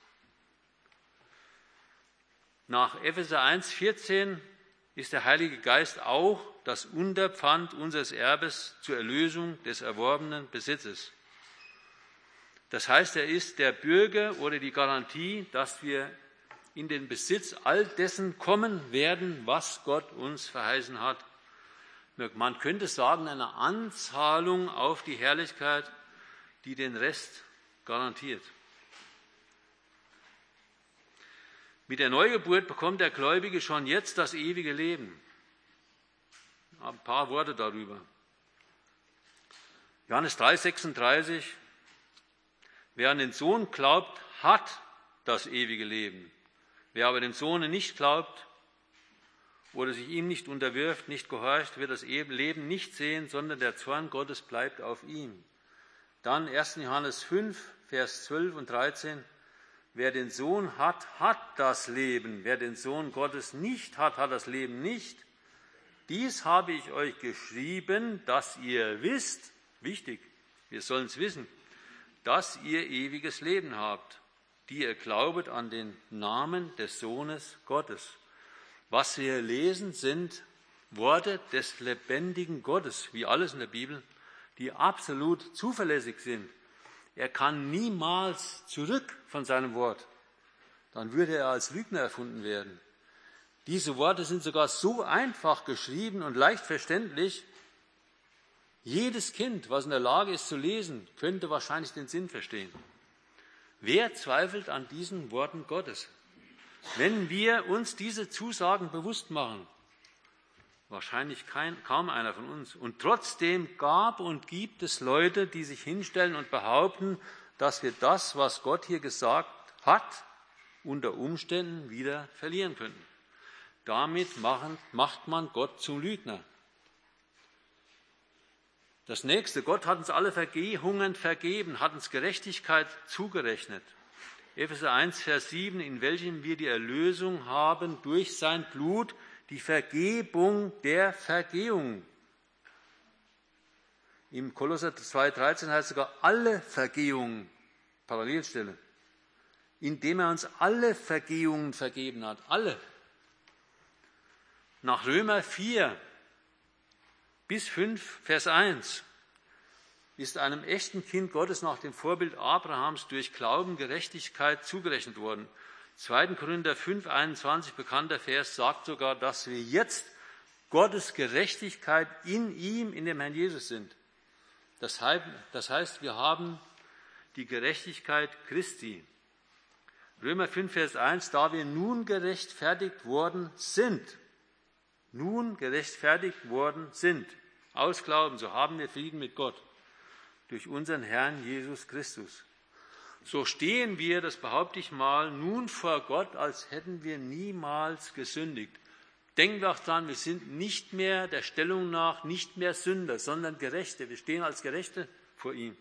Nach Epheser eins, vierzehn ist der Heilige Geist auch das Unterpfand unseres Erbes zur Erlösung des erworbenen Besitzes. Das heißt, er ist der Bürger oder die Garantie, dass wir in den Besitz all dessen kommen werden, was Gott uns verheißen hat. Man könnte sagen, eine Anzahlung auf die Herrlichkeit, die den Rest garantiert. Mit der Neugeburt bekommt der Gläubige schon jetzt das ewige Leben. Ein paar Worte darüber. Johannes drei, sechsunddreißig, wer an den Sohn glaubt, hat das ewige Leben. Wer aber dem Sohn nicht glaubt oder sich ihm nicht unterwirft, nicht gehorcht, wird das Leben nicht sehen, sondern der Zorn Gottes bleibt auf ihm. Dann erster Johannes fünf, Vers zwölf und dreizehn. Wer den Sohn hat, hat das Leben. Wer den Sohn Gottes nicht hat, hat das Leben nicht. Dies habe ich euch geschrieben, dass ihr wisst, wichtig, wir sollen es wissen, dass ihr ewiges Leben habt, die ihr glaubet an den Namen des Sohnes Gottes. Was wir lesen, sind Worte des lebendigen Gottes, wie alles in der Bibel, die absolut zuverlässig sind. Er kann niemals zurück von seinem Wort. Dann würde er als Lügner erfunden werden. Diese Worte sind sogar so einfach geschrieben und leicht verständlich. Jedes Kind, was in der Lage ist zu lesen, könnte wahrscheinlich den Sinn verstehen. Wer zweifelt an diesen Worten Gottes? Wenn wir uns diese Zusagen bewusst machen, wahrscheinlich kein, kaum einer von uns. Und trotzdem gab und gibt es Leute, die sich hinstellen und behaupten, dass wir das, was Gott hier gesagt hat, unter Umständen wieder verlieren könnten. Damit machen, macht man Gott zum Lügner. Das nächste, Gott hat uns alle Vergehungen vergeben, hat uns Gerechtigkeit zugerechnet. Epheser eins, Vers sieben, in welchem wir die Erlösung haben durch sein Blut, die Vergebung der Vergehung. Im Kolosser zwei, dreizehn heißt sogar alle Vergehungen, Parallelstelle, indem er uns alle Vergehungen vergeben hat, alle. Nach Römer vier bis fünf, Vers eins, ist einem echten Kind Gottes nach dem Vorbild Abrahams durch Glauben Gerechtigkeit zugerechnet worden. zweiter Korinther fünf, einundzwanzig, bekannter Vers, sagt sogar, dass wir jetzt Gottes Gerechtigkeit in ihm, in dem Herrn Jesus sind. Das heißt, wir haben die Gerechtigkeit Christi. Römer fünf, Vers eins, da wir nun gerechtfertigt worden sind, nun gerechtfertigt worden sind, aus Glauben, so haben wir Frieden mit Gott durch unseren Herrn Jesus Christus. So stehen wir, das behaupte ich mal, nun vor Gott, als hätten wir niemals gesündigt. Denken wir auch daran, wir sind nicht mehr der Stellung nach, nicht mehr Sünder, sondern Gerechte. Wir stehen als Gerechte vor ihm.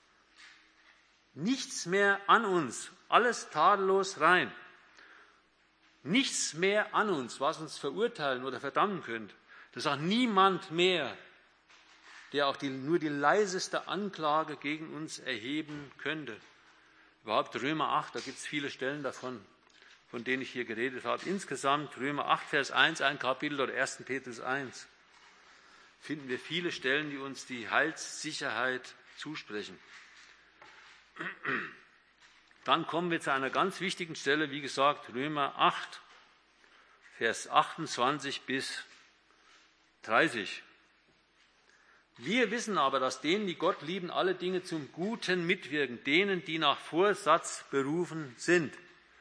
Nichts mehr an uns, alles tadellos rein. Nichts mehr an uns, was uns verurteilen oder verdammen könnte. Das sagt niemand mehr, der auch die, nur die leiseste Anklage gegen uns erheben könnte. Überhaupt Römer acht, da gibt es viele Stellen davon, von denen ich hier geredet habe. Insgesamt Römer acht, Vers eins, ein Kapitel, oder erster Petrus eins, finden wir viele Stellen, die uns die Heilssicherheit zusprechen. Dann kommen wir zu einer ganz wichtigen Stelle, wie gesagt, Römer acht, Vers achtundzwanzig bis dreißig. Wir wissen aber, dass denen, die Gott lieben, alle Dinge zum Guten mitwirken, denen, die nach Vorsatz berufen sind.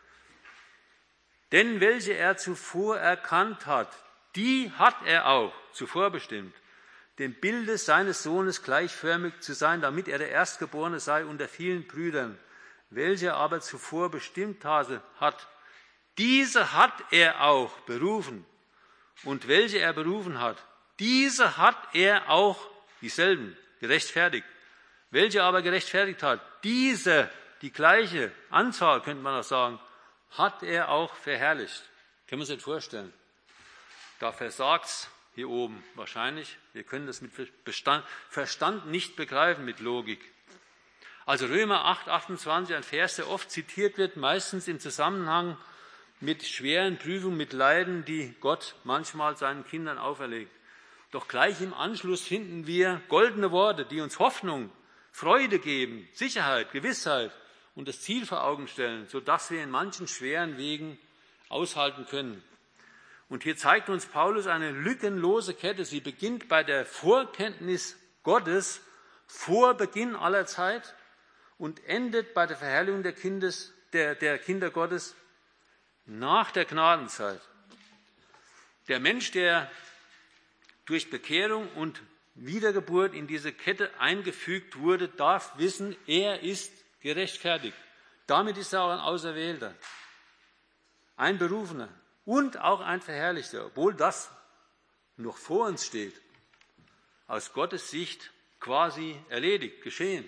Denn welche er zuvor erkannt hat, die hat er auch zuvor bestimmt, dem Bilde seines Sohnes gleichförmig zu sein, damit er der Erstgeborene sei unter vielen Brüdern. Welche aber zuvor bestimmt hat, diese hat er auch berufen. Und welche er berufen hat, diese hat er auch, dieselben, gerechtfertigt. Welche aber gerechtfertigt hat, diese, die gleiche Anzahl, könnte man auch sagen, hat er auch verherrlicht. Können wir uns das vorstellen? Da versagt's hier oben wahrscheinlich. Wir können das mit Bestand, Verstand nicht begreifen, mit Logik. Also Römer acht, achtundzwanzig, ein Vers, der oft zitiert wird, meistens im Zusammenhang mit schweren Prüfungen, mit Leiden, die Gott manchmal seinen Kindern auferlegt. Doch gleich im Anschluss finden wir goldene Worte, die uns Hoffnung, Freude geben, Sicherheit, Gewissheit und das Ziel vor Augen stellen, sodass wir in manchen schweren Wegen aushalten können. Und hier zeigt uns Paulus eine lückenlose Kette. Sie beginnt bei der Vorkenntnis Gottes vor Beginn aller Zeit und endet bei der Verherrlichung der, Kindes, der, der Kinder Gottes nach der Gnadenzeit. Der Mensch, der durch Bekehrung und Wiedergeburt in diese Kette eingefügt wurde, darf wissen, er ist gerechtfertigt. Damit ist er auch ein Auserwählter, ein Berufener und auch ein Verherrlichter, obwohl das noch vor uns steht. Aus Gottes Sicht quasi erledigt, geschehen,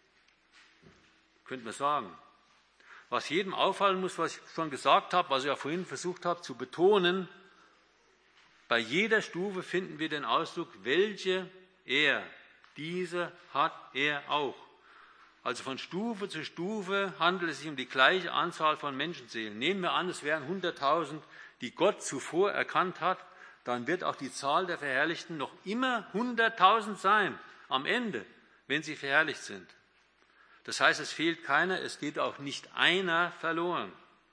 könnte man sagen. Was jedem auffallen muss, was ich schon gesagt habe, was ich ja vorhin versucht habe zu betonen, bei jeder Stufe finden wir den Ausdruck, welche er, diese hat er auch. Also von Stufe zu Stufe handelt es sich um die gleiche Anzahl von Menschenseelen. Nehmen wir an, es wären hunderttausend, die Gott zuvor erkannt hat, dann wird auch die Zahl der Verherrlichten noch immer hunderttausend sein, am Ende, wenn sie verherrlicht sind. Das heißt, es fehlt keiner, es geht auch nicht einer verloren.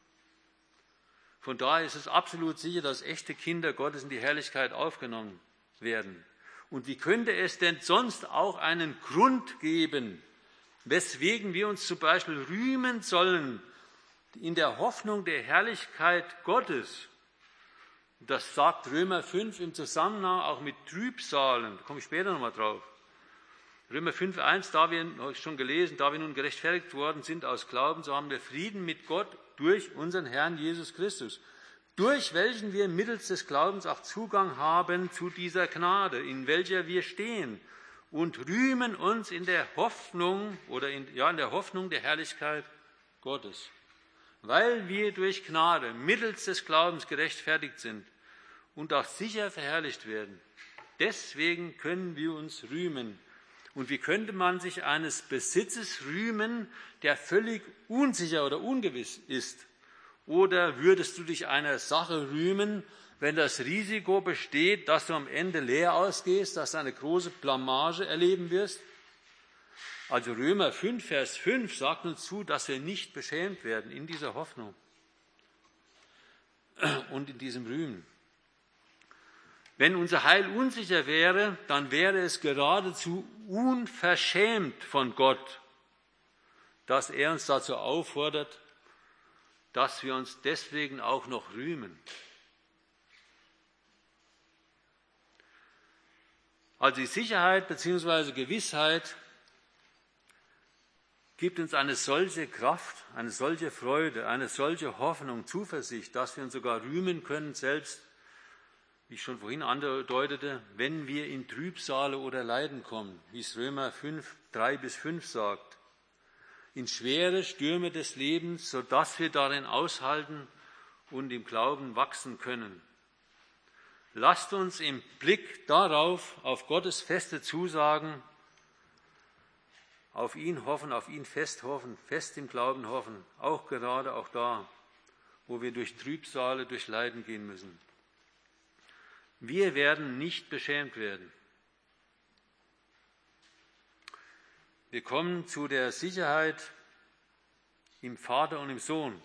Von daher ist es absolut sicher, dass echte Kinder Gottes in die Herrlichkeit aufgenommen werden. Und wie könnte es denn sonst auch einen Grund geben, weswegen wir uns zum Beispiel rühmen sollen in der Hoffnung der Herrlichkeit Gottes? Das sagt Römer fünf im Zusammenhang auch mit Trübsalen, da komme ich später nochmal drauf. Römer fünf, eins, da wir, habe ich schon gelesen, da wir nun gerechtfertigt worden sind aus Glauben, so haben wir Frieden mit Gott durch unseren Herrn Jesus Christus, durch welchen wir mittels des Glaubens auch Zugang haben zu dieser Gnade, in welcher wir stehen und rühmen uns in der Hoffnung oder in, ja, in der Hoffnung der Herrlichkeit Gottes. Weil wir durch Gnade mittels des Glaubens gerechtfertigt sind und auch sicher verherrlicht werden. Deswegen können wir uns rühmen. Und wie könnte man sich eines Besitzes rühmen, der völlig unsicher oder ungewiss ist? Oder würdest du dich einer Sache rühmen, wenn das Risiko besteht, dass du am Ende leer ausgehst, dass du eine große Blamage erleben wirst? Also Römer fünf, Vers fünf sagt uns zu, dass wir nicht beschämt werden in dieser Hoffnung und in diesem Rühmen. Wenn unser Heil unsicher wäre, dann wäre es geradezu unverschämt von Gott, dass er uns dazu auffordert, dass wir uns deswegen auch noch rühmen. Also die Sicherheit bzw. Gewissheit gibt uns eine solche Kraft, eine solche Freude, eine solche Hoffnung, Zuversicht, dass wir uns sogar rühmen können, selbst, wie ich schon vorhin andeutete, wenn wir in Trübsale oder Leiden kommen, wie es Römer fünf, drei bis fünf sagt. In schwere Stürme des Lebens, sodass wir darin aushalten und im Glauben wachsen können. Lasst uns im Blick darauf, auf Gottes feste Zusagen, auf ihn hoffen, auf ihn fest hoffen, fest im Glauben hoffen, auch gerade auch da, wo wir durch Trübsale, durch Leiden gehen müssen. Wir werden nicht beschämt werden. Wir kommen zu der Sicherheit im Vater und im Sohn.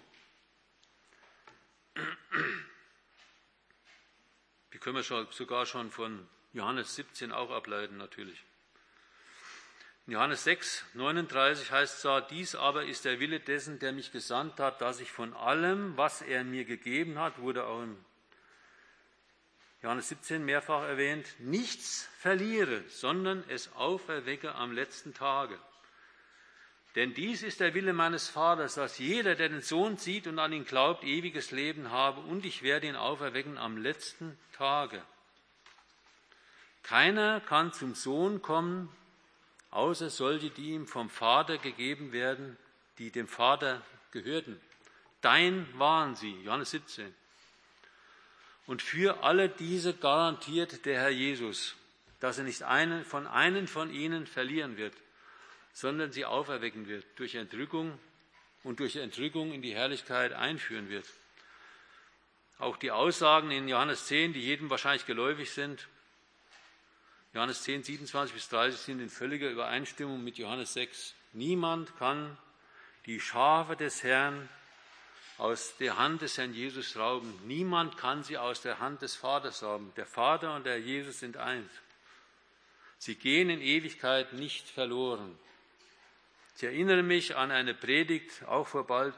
Die können wir sogar schon von Johannes siebzehn auch ableiten, natürlich. In Johannes sechs, neununddreißig heißt es da, dies aber ist der Wille dessen, der mich gesandt hat, dass ich von allem, was er mir gegeben hat, wurde auch in Johannes siebzehn mehrfach erwähnt, nichts verliere, sondern es auferwecke am letzten Tage. Denn dies ist der Wille meines Vaters, dass jeder, der den Sohn sieht und an ihn glaubt, ewiges Leben habe, und ich werde ihn auferwecken am letzten Tage. Keiner kann zum Sohn kommen, außer solche, die ihm vom Vater gegeben werden, die dem Vater gehörten. Dein waren sie, Johannes siebzehn. Und für alle diese garantiert der Herr Jesus, dass er nicht einen von einen von ihnen verlieren wird, sondern sie auferwecken wird, durch Entrückung und durch Entrückung in die Herrlichkeit einführen wird. Auch die Aussagen in Johannes zehn, die jedem wahrscheinlich geläufig sind, Johannes zehn, siebenundzwanzig bis dreißig, sind in völliger Übereinstimmung mit Johannes sechs. Niemand kann die Schafe des Herrn aus der Hand des Herrn Jesus rauben. Niemand kann sie aus der Hand des Vaters rauben. Der Vater und der Jesus sind eins. Sie gehen in Ewigkeit nicht verloren. Ich erinnere mich an eine Predigt, auch vor bald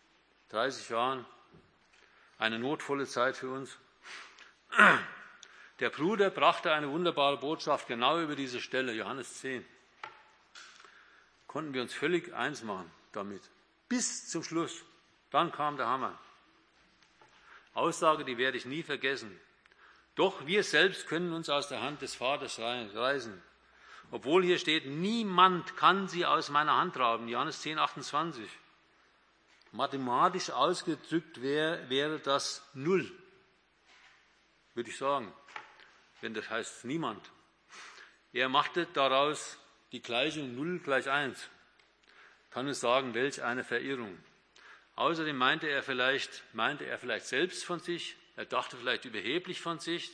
dreißig Jahren, eine notvolle Zeit für uns. Der Bruder brachte eine wunderbare Botschaft genau über diese Stelle, Johannes zehn. Konnten wir uns völlig eins machen damit. Bis zum Schluss. Dann kam der Hammer. Aussage, die werde ich nie vergessen. Doch wir selbst können uns aus der Hand des Vaters reißen. Obwohl hier steht, niemand kann sie aus meiner Hand rauben. Johannes zehn, achtundzwanzig. Mathematisch ausgedrückt wäre, wäre das null, würde ich sagen, wenn das heißt niemand. Er machte daraus die Gleichung null gleich eins. Kann uns sagen, welch eine Verirrung. Außerdem meinte er vielleicht, meinte er vielleicht selbst von sich, er dachte vielleicht überheblich von sich.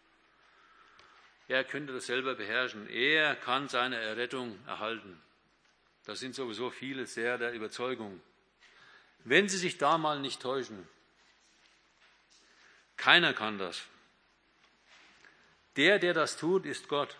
Er könnte das selber beherrschen. Er kann seine Errettung erhalten. Da sind sowieso viele sehr der Überzeugung. Wenn Sie sich da mal nicht täuschen, keiner kann das. Der, der das tut, ist Gott.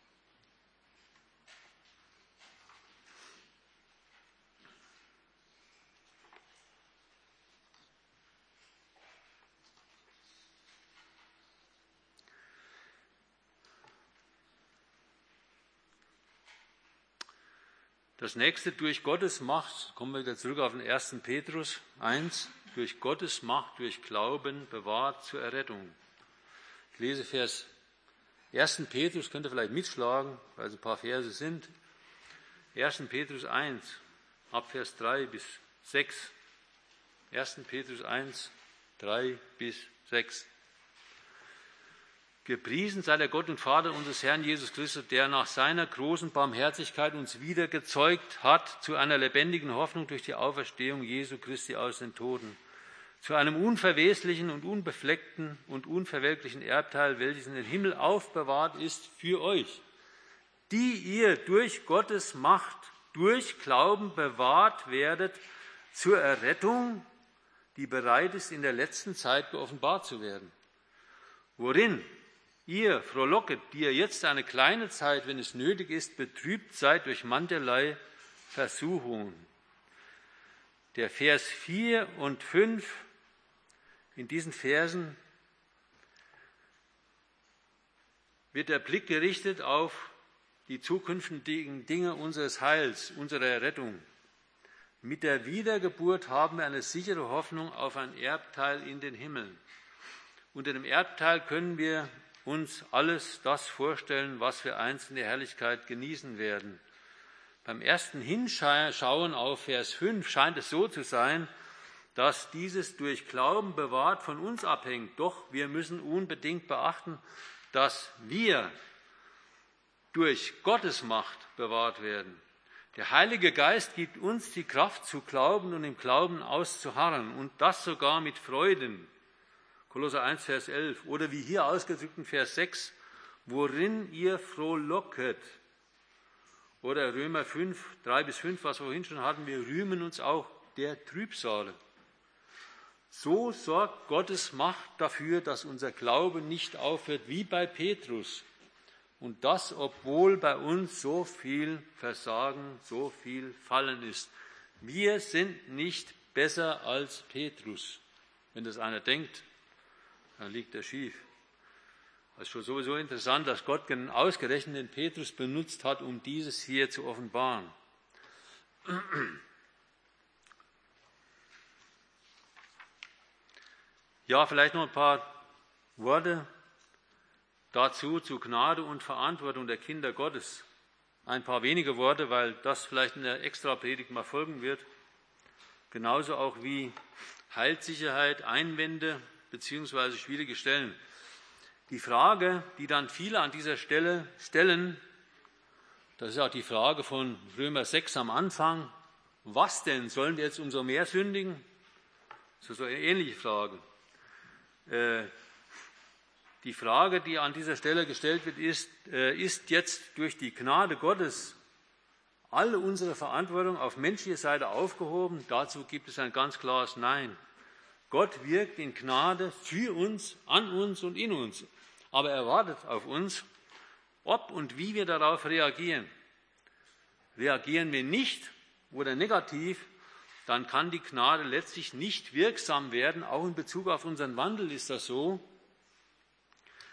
Das nächste, durch Gottes Macht, kommen wir wieder zurück auf den ersten Petrus eins, durch Gottes Macht, durch Glauben bewahrt zur Errettung. Ich lese Vers ersten Petrus, könnt ihr vielleicht mitschlagen, weil es ein paar Verse sind. ersten Petrus eins, ab Vers drei bis sechs. ersten Petrus eins, drei bis sechs. Gepriesen sei der Gott und Vater unseres Herrn Jesus Christus, der nach seiner großen Barmherzigkeit uns wieder gezeugt hat zu einer lebendigen Hoffnung durch die Auferstehung Jesu Christi aus den Toten, zu einem unverweslichen und unbefleckten und unverwelklichen Erbteil, welches in den Himmel aufbewahrt ist für euch, die ihr durch Gottes Macht, durch Glauben bewahrt werdet zur Errettung, die bereit ist, in der letzten Zeit geoffenbart zu werden. Worin ihr frohlocket, die ihr jetzt eine kleine Zeit, wenn es nötig ist, betrübt seid durch mancherlei Versuchungen. Der Vers vier und fünf, in diesen Versen wird der Blick gerichtet auf die zukünftigen Dinge unseres Heils, unserer Errettung. Mit der Wiedergeburt haben wir eine sichere Hoffnung auf ein Erbteil in den Himmeln. Unter dem Erbteil können wir uns alles das vorstellen, was wir einst in der Herrlichkeit genießen werden. Beim ersten Hinschauen auf Vers fünf scheint es so zu sein, dass dieses durch Glauben bewahrt von uns abhängt. Doch wir müssen unbedingt beachten, dass wir durch Gottes Macht bewahrt werden. Der Heilige Geist gibt uns die Kraft zu glauben und im Glauben auszuharren und das sogar mit Freuden. Kolosser eins, Vers elf. Oder wie hier ausgedrückt in Vers sechs, worin ihr frohlocket. Oder Römer fünf, drei bis fünf, was wir vorhin schon hatten, wir rühmen uns auch der Trübsale. So sorgt Gottes Macht dafür, dass unser Glaube nicht aufhört wie bei Petrus. Und das, obwohl bei uns so viel Versagen, so viel Fallen ist. Wir sind nicht besser als Petrus. Wenn das einer denkt, dann liegt er schief. Das ist schon sowieso interessant, dass Gott ausgerechnet den Petrus benutzt hat, um dieses hier zu offenbaren. Ja, vielleicht noch ein paar Worte dazu, zu Gnade und Verantwortung der Kinder Gottes. Ein paar wenige Worte, weil das vielleicht in der Extra-Predigt mal folgen wird. Genauso auch wie Heilssicherheit, Einwände beziehungsweise schwierige Stellen. Die Frage, die dann viele an dieser Stelle stellen, das ist auch die Frage von Römer sechs am Anfang, was denn, sollen wir jetzt umso mehr sündigen? Das ist so eine ähnliche Frage. Äh, die Frage, die an dieser Stelle gestellt wird, ist, äh, ist jetzt durch die Gnade Gottes alle unsere Verantwortung auf menschlicher Seite aufgehoben? Dazu gibt es ein ganz klares Nein. Gott wirkt in Gnade für uns, an uns und in uns. Aber er wartet auf uns, ob und wie wir darauf reagieren. Reagieren wir nicht oder negativ, dann kann die Gnade letztlich nicht wirksam werden. Auch in Bezug auf unseren Wandel ist das so.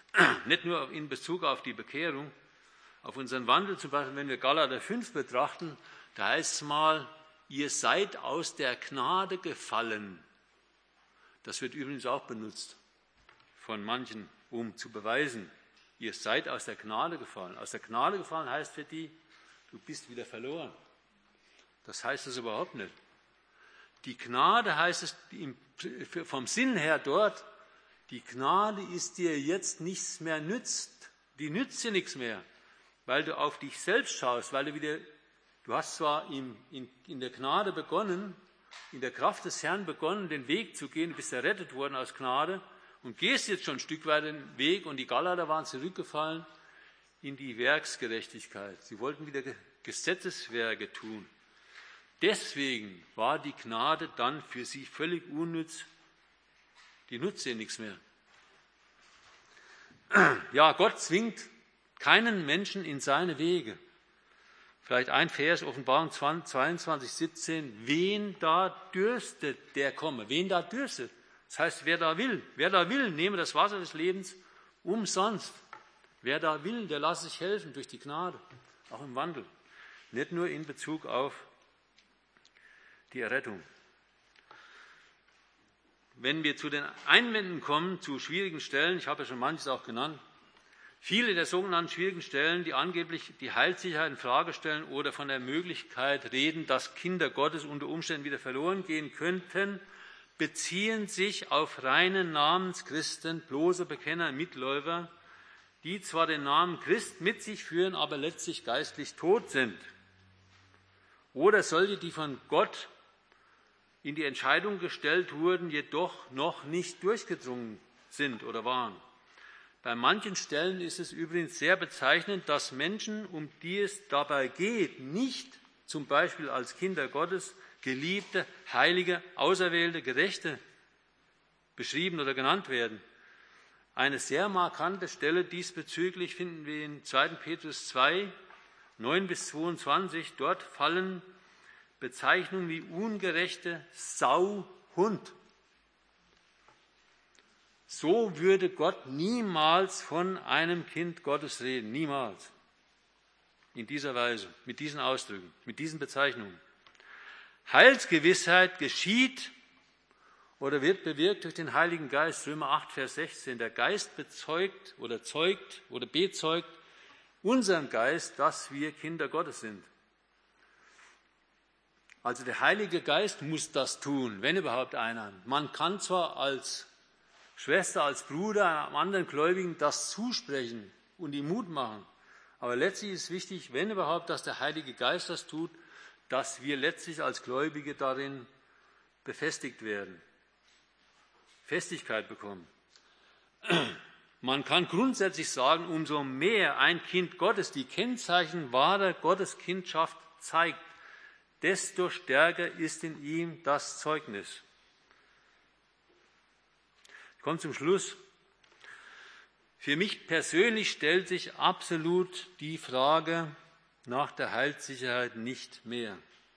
Nicht nur in Bezug auf die Bekehrung, auf unseren Wandel, zum Beispiel, wenn wir Galater fünf betrachten, da heißt es mal, ihr seid aus der Gnade gefallen. Das wird übrigens auch benutzt von manchen, um zu beweisen, ihr seid aus der Gnade gefallen. Aus der Gnade gefallen heißt für die, du bist wieder verloren. Das heißt es überhaupt nicht. Die Gnade heißt es vom Sinn her dort, die Gnade ist dir jetzt nichts mehr nützt. Die nützt dir nichts mehr, weil du auf dich selbst schaust, weil du wieder, du hast zwar in, in, in der Gnade begonnen, in der Kraft des Herrn begonnen, den Weg zu gehen, du bist errettet worden aus Gnade und gehst jetzt schon ein Stück weit den Weg und die Galater waren zurückgefallen in die Werksgerechtigkeit. Sie wollten wieder Gesetzeswerke tun. Deswegen war die Gnade dann für sie völlig unnütz. Die nutzt ihr nichts mehr. Ja, Gott zwingt keinen Menschen in seine Wege. Vielleicht ein Vers, Offenbarung zweiundzwanzig, siebzehn. Wen da dürstet, der komme. Wen da dürstet. Das heißt, wer da will. Wer da will, nehme das Wasser des Lebens umsonst. Wer da will, der lasse sich helfen durch die Gnade. Auch im Wandel. Nicht nur in Bezug auf die Errettung. Wenn wir zu den Einwänden kommen, zu schwierigen Stellen, ich habe ja schon manches auch genannt, viele der sogenannten schwierigen Stellen, die angeblich die Heilssicherheit in Frage stellen oder von der Möglichkeit reden, dass Kinder Gottes unter Umständen wieder verloren gehen könnten, beziehen sich auf reine Namenschristen, bloße Bekenner, Mitläufer, die zwar den Namen Christ mit sich führen, aber letztlich geistlich tot sind. Oder solche, die von Gott in die Entscheidung gestellt wurden, jedoch noch nicht durchgedrungen sind oder waren. Bei manchen Stellen ist es übrigens sehr bezeichnend, dass Menschen, um die es dabei geht, nicht zum Beispiel als Kinder Gottes, Geliebte, Heilige, Auserwählte, Gerechte beschrieben oder genannt werden. Eine sehr markante Stelle diesbezüglich finden wir in zweiten Petrus zwei, neun bis zweiundzwanzig. Dort fallen Bezeichnungen wie ungerechte Sau, Hund. So würde Gott niemals von einem Kind Gottes reden, niemals. In dieser Weise, mit diesen Ausdrücken, mit diesen Bezeichnungen. Heilsgewissheit geschieht oder wird bewirkt durch den Heiligen Geist, Römer acht, Vers sechzehn. Der Geist bezeugt oder zeugt oder bezeugt unseren Geist, dass wir Kinder Gottes sind. Also der Heilige Geist muss das tun, wenn überhaupt einer. Man kann zwar als Schwester, als Bruder einem anderen Gläubigen das zusprechen und ihm Mut machen, aber letztlich ist wichtig, wenn überhaupt, dass der Heilige Geist das tut, dass wir letztlich als Gläubige darin befestigt werden, Festigkeit bekommen. Man kann grundsätzlich sagen, umso mehr ein Kind Gottes die Kennzeichen wahrer Gotteskindschaft zeigt, desto stärker ist in ihm das Zeugnis. Ich komme zum Schluss. Für mich persönlich stellt sich absolut die Frage nach der Heilssicherheit nicht mehr.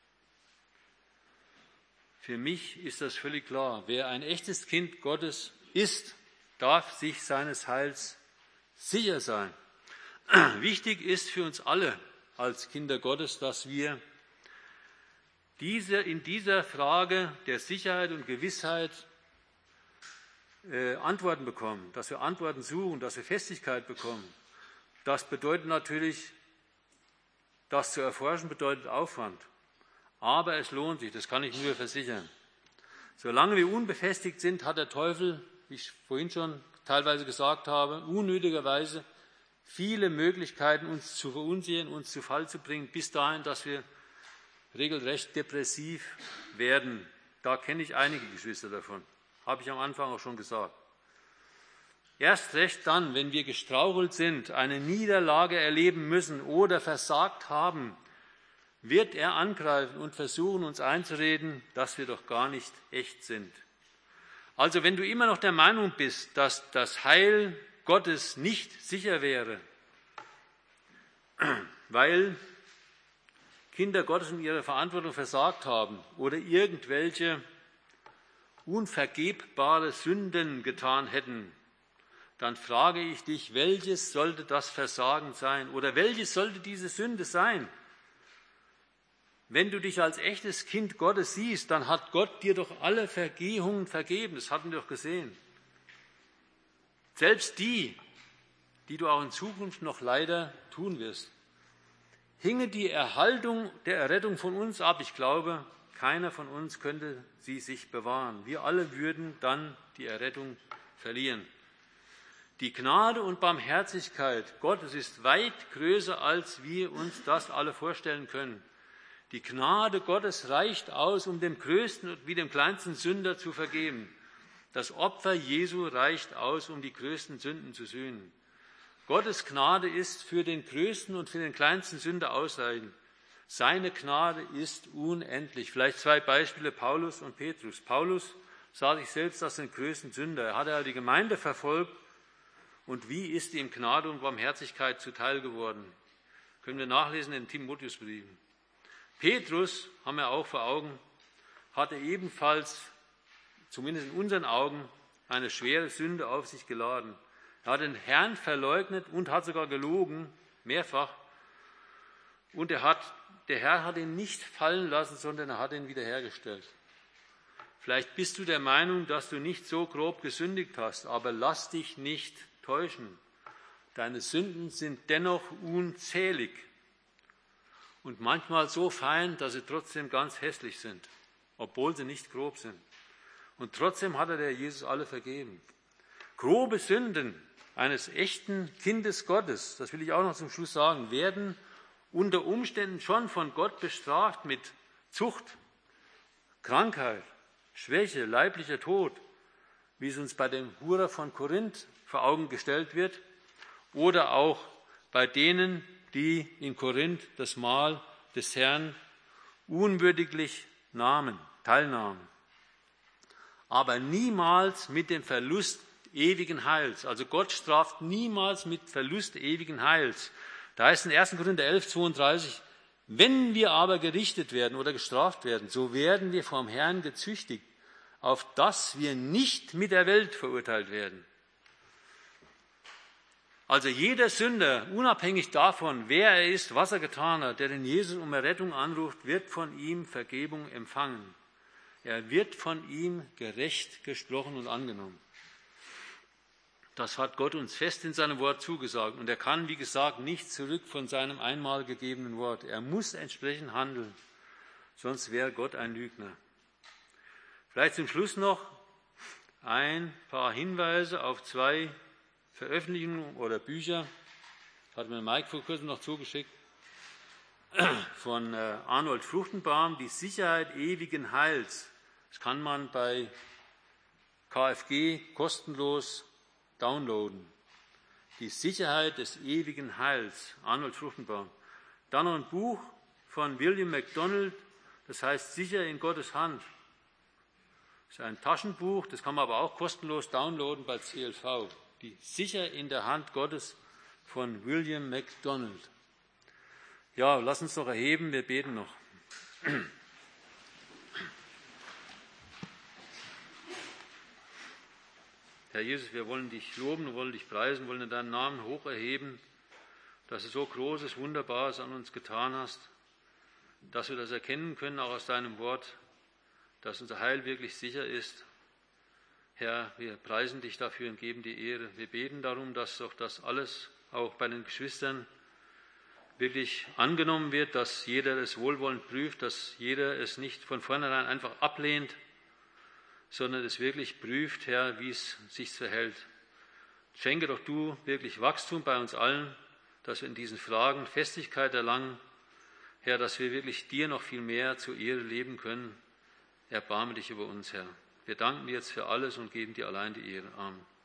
Für mich ist das völlig klar. Wer ein echtes Kind Gottes ist, darf sich seines Heils sicher sein. Wichtig ist für uns alle als Kinder Gottes, dass wir diese, in dieser Frage der Sicherheit und Gewissheit äh, Antworten bekommen, dass wir Antworten suchen, dass wir Festigkeit bekommen. Das bedeutet natürlich, das zu erforschen bedeutet Aufwand. Aber es lohnt sich, das kann ich nur versichern. Solange wir unbefestigt sind, hat der Teufel, wie ich vorhin schon teilweise gesagt habe, unnötigerweise viele Möglichkeiten, uns zu verunsichern, uns zu Fall zu bringen, bis dahin, dass wir regelrecht depressiv werden. Da kenne ich einige Geschwister davon. Habe ich am Anfang auch schon gesagt. Erst recht dann, wenn wir gestrauchelt sind, eine Niederlage erleben müssen oder versagt haben, wird er angreifen und versuchen, uns einzureden, dass wir doch gar nicht echt sind. Also wenn du immer noch der Meinung bist, dass das Heil Gottes nicht sicher wäre, weil Kinder Gottes in ihrer Verantwortung versagt haben oder irgendwelche unvergebbare Sünden getan hätten, dann frage ich dich, welches sollte das Versagen sein oder welches sollte diese Sünde sein? Wenn du dich als echtes Kind Gottes siehst, dann hat Gott dir doch alle Vergehungen vergeben, das hatten wir doch gesehen. Selbst die, die du auch in Zukunft noch leider tun wirst. Hinge die Erhaltung der Errettung von uns ab, ich glaube, keiner von uns könnte sie sich bewahren. Wir alle würden dann die Errettung verlieren. Die Gnade und Barmherzigkeit Gottes ist weit größer, als wir uns das alle vorstellen können. Die Gnade Gottes reicht aus, um dem größten wie dem kleinsten Sünder zu vergeben. Das Opfer Jesu reicht aus, um die größten Sünden zu sühnen. Gottes Gnade ist für den größten und für den kleinsten Sünder ausreichend. Seine Gnade ist unendlich. Vielleicht zwei Beispiele, Paulus und Petrus. Paulus sah sich selbst als den größten Sünder. Er hatte die Gemeinde verfolgt. Und wie ist ihm Gnade und Barmherzigkeit zuteil geworden? Können wir nachlesen in den Timotheusbriefen. Petrus, haben wir auch vor Augen, hatte ebenfalls, zumindest in unseren Augen, eine schwere Sünde auf sich geladen. Er hat den Herrn verleugnet und hat sogar gelogen, mehrfach. Und er hat, der Herr hat ihn nicht fallen lassen, sondern er hat ihn wiederhergestellt. Vielleicht bist du der Meinung, dass du nicht so grob gesündigt hast, aber lass dich nicht täuschen. Deine Sünden sind dennoch unzählig und manchmal so fein, dass sie trotzdem ganz hässlich sind, obwohl sie nicht grob sind. Und trotzdem hat er der Jesus alle vergeben. Grobe Sünden eines echten Kindes Gottes, das will ich auch noch zum Schluss sagen, werden unter Umständen schon von Gott bestraft mit Zucht, Krankheit, Schwäche, leiblicher Tod, wie es uns bei dem Hurer von Korinth vor Augen gestellt wird, oder auch bei denen, die in Korinth das Mahl des Herrn unwürdiglich nahmen, teilnahmen. Aber niemals mit dem Verlust ewigen Heils. Also Gott straft niemals mit Verlust ewigen Heils. Da heißt in ersten Korinther elf, zweiunddreißig, wenn wir aber gerichtet werden oder gestraft werden, so werden wir vom Herrn gezüchtigt, auf dass wir nicht mit der Welt verurteilt werden. Also jeder Sünder, unabhängig davon, wer er ist, was er getan hat, der den Jesus um Errettung anruft, wird von ihm Vergebung empfangen. Er wird von ihm gerecht gesprochen und angenommen. Das hat Gott uns fest in seinem Wort zugesagt. Und er kann, wie gesagt, nicht zurück von seinem einmal gegebenen Wort. Er muss entsprechend handeln, sonst wäre Gott ein Lügner. Vielleicht zum Schluss noch ein paar Hinweise auf zwei Veröffentlichungen oder Bücher. Das hat mir Mike vor kurzem noch zugeschickt. Von Arnold Fruchtenbaum, Die Sicherheit ewigen Heils. Das kann man bei K F G kostenlos downloaden. Die Sicherheit des ewigen Heils, Arnold Fruchtenbaum. Dann noch ein Buch von William MacDonald, das heißt Sicher in Gottes Hand. Das ist ein Taschenbuch, das kann man aber auch kostenlos downloaden bei C L V. Die Sicher in der Hand Gottes von William MacDonald. Ja, lass uns noch erheben, wir beten noch. Herr Jesus, wir wollen dich loben, wir wollen dich preisen, wollen deinen Namen hoch erheben, dass du so Großes, Wunderbares an uns getan hast, dass wir das erkennen können, auch aus deinem Wort, dass unser Heil wirklich sicher ist. Herr, wir preisen dich dafür und geben dir Ehre. Wir beten darum, dass doch das alles auch bei den Geschwistern wirklich angenommen wird, dass jeder es wohlwollend prüft, dass jeder es nicht von vornherein einfach ablehnt, sondern es wirklich prüft, Herr, wie es sich verhält. Schenke doch du wirklich Wachstum bei uns allen, dass wir in diesen Fragen Festigkeit erlangen, Herr, dass wir wirklich dir noch viel mehr zur Ehre leben können. Erbarme dich über uns, Herr. Wir danken dir jetzt für alles und geben dir allein die Ehre. Amen.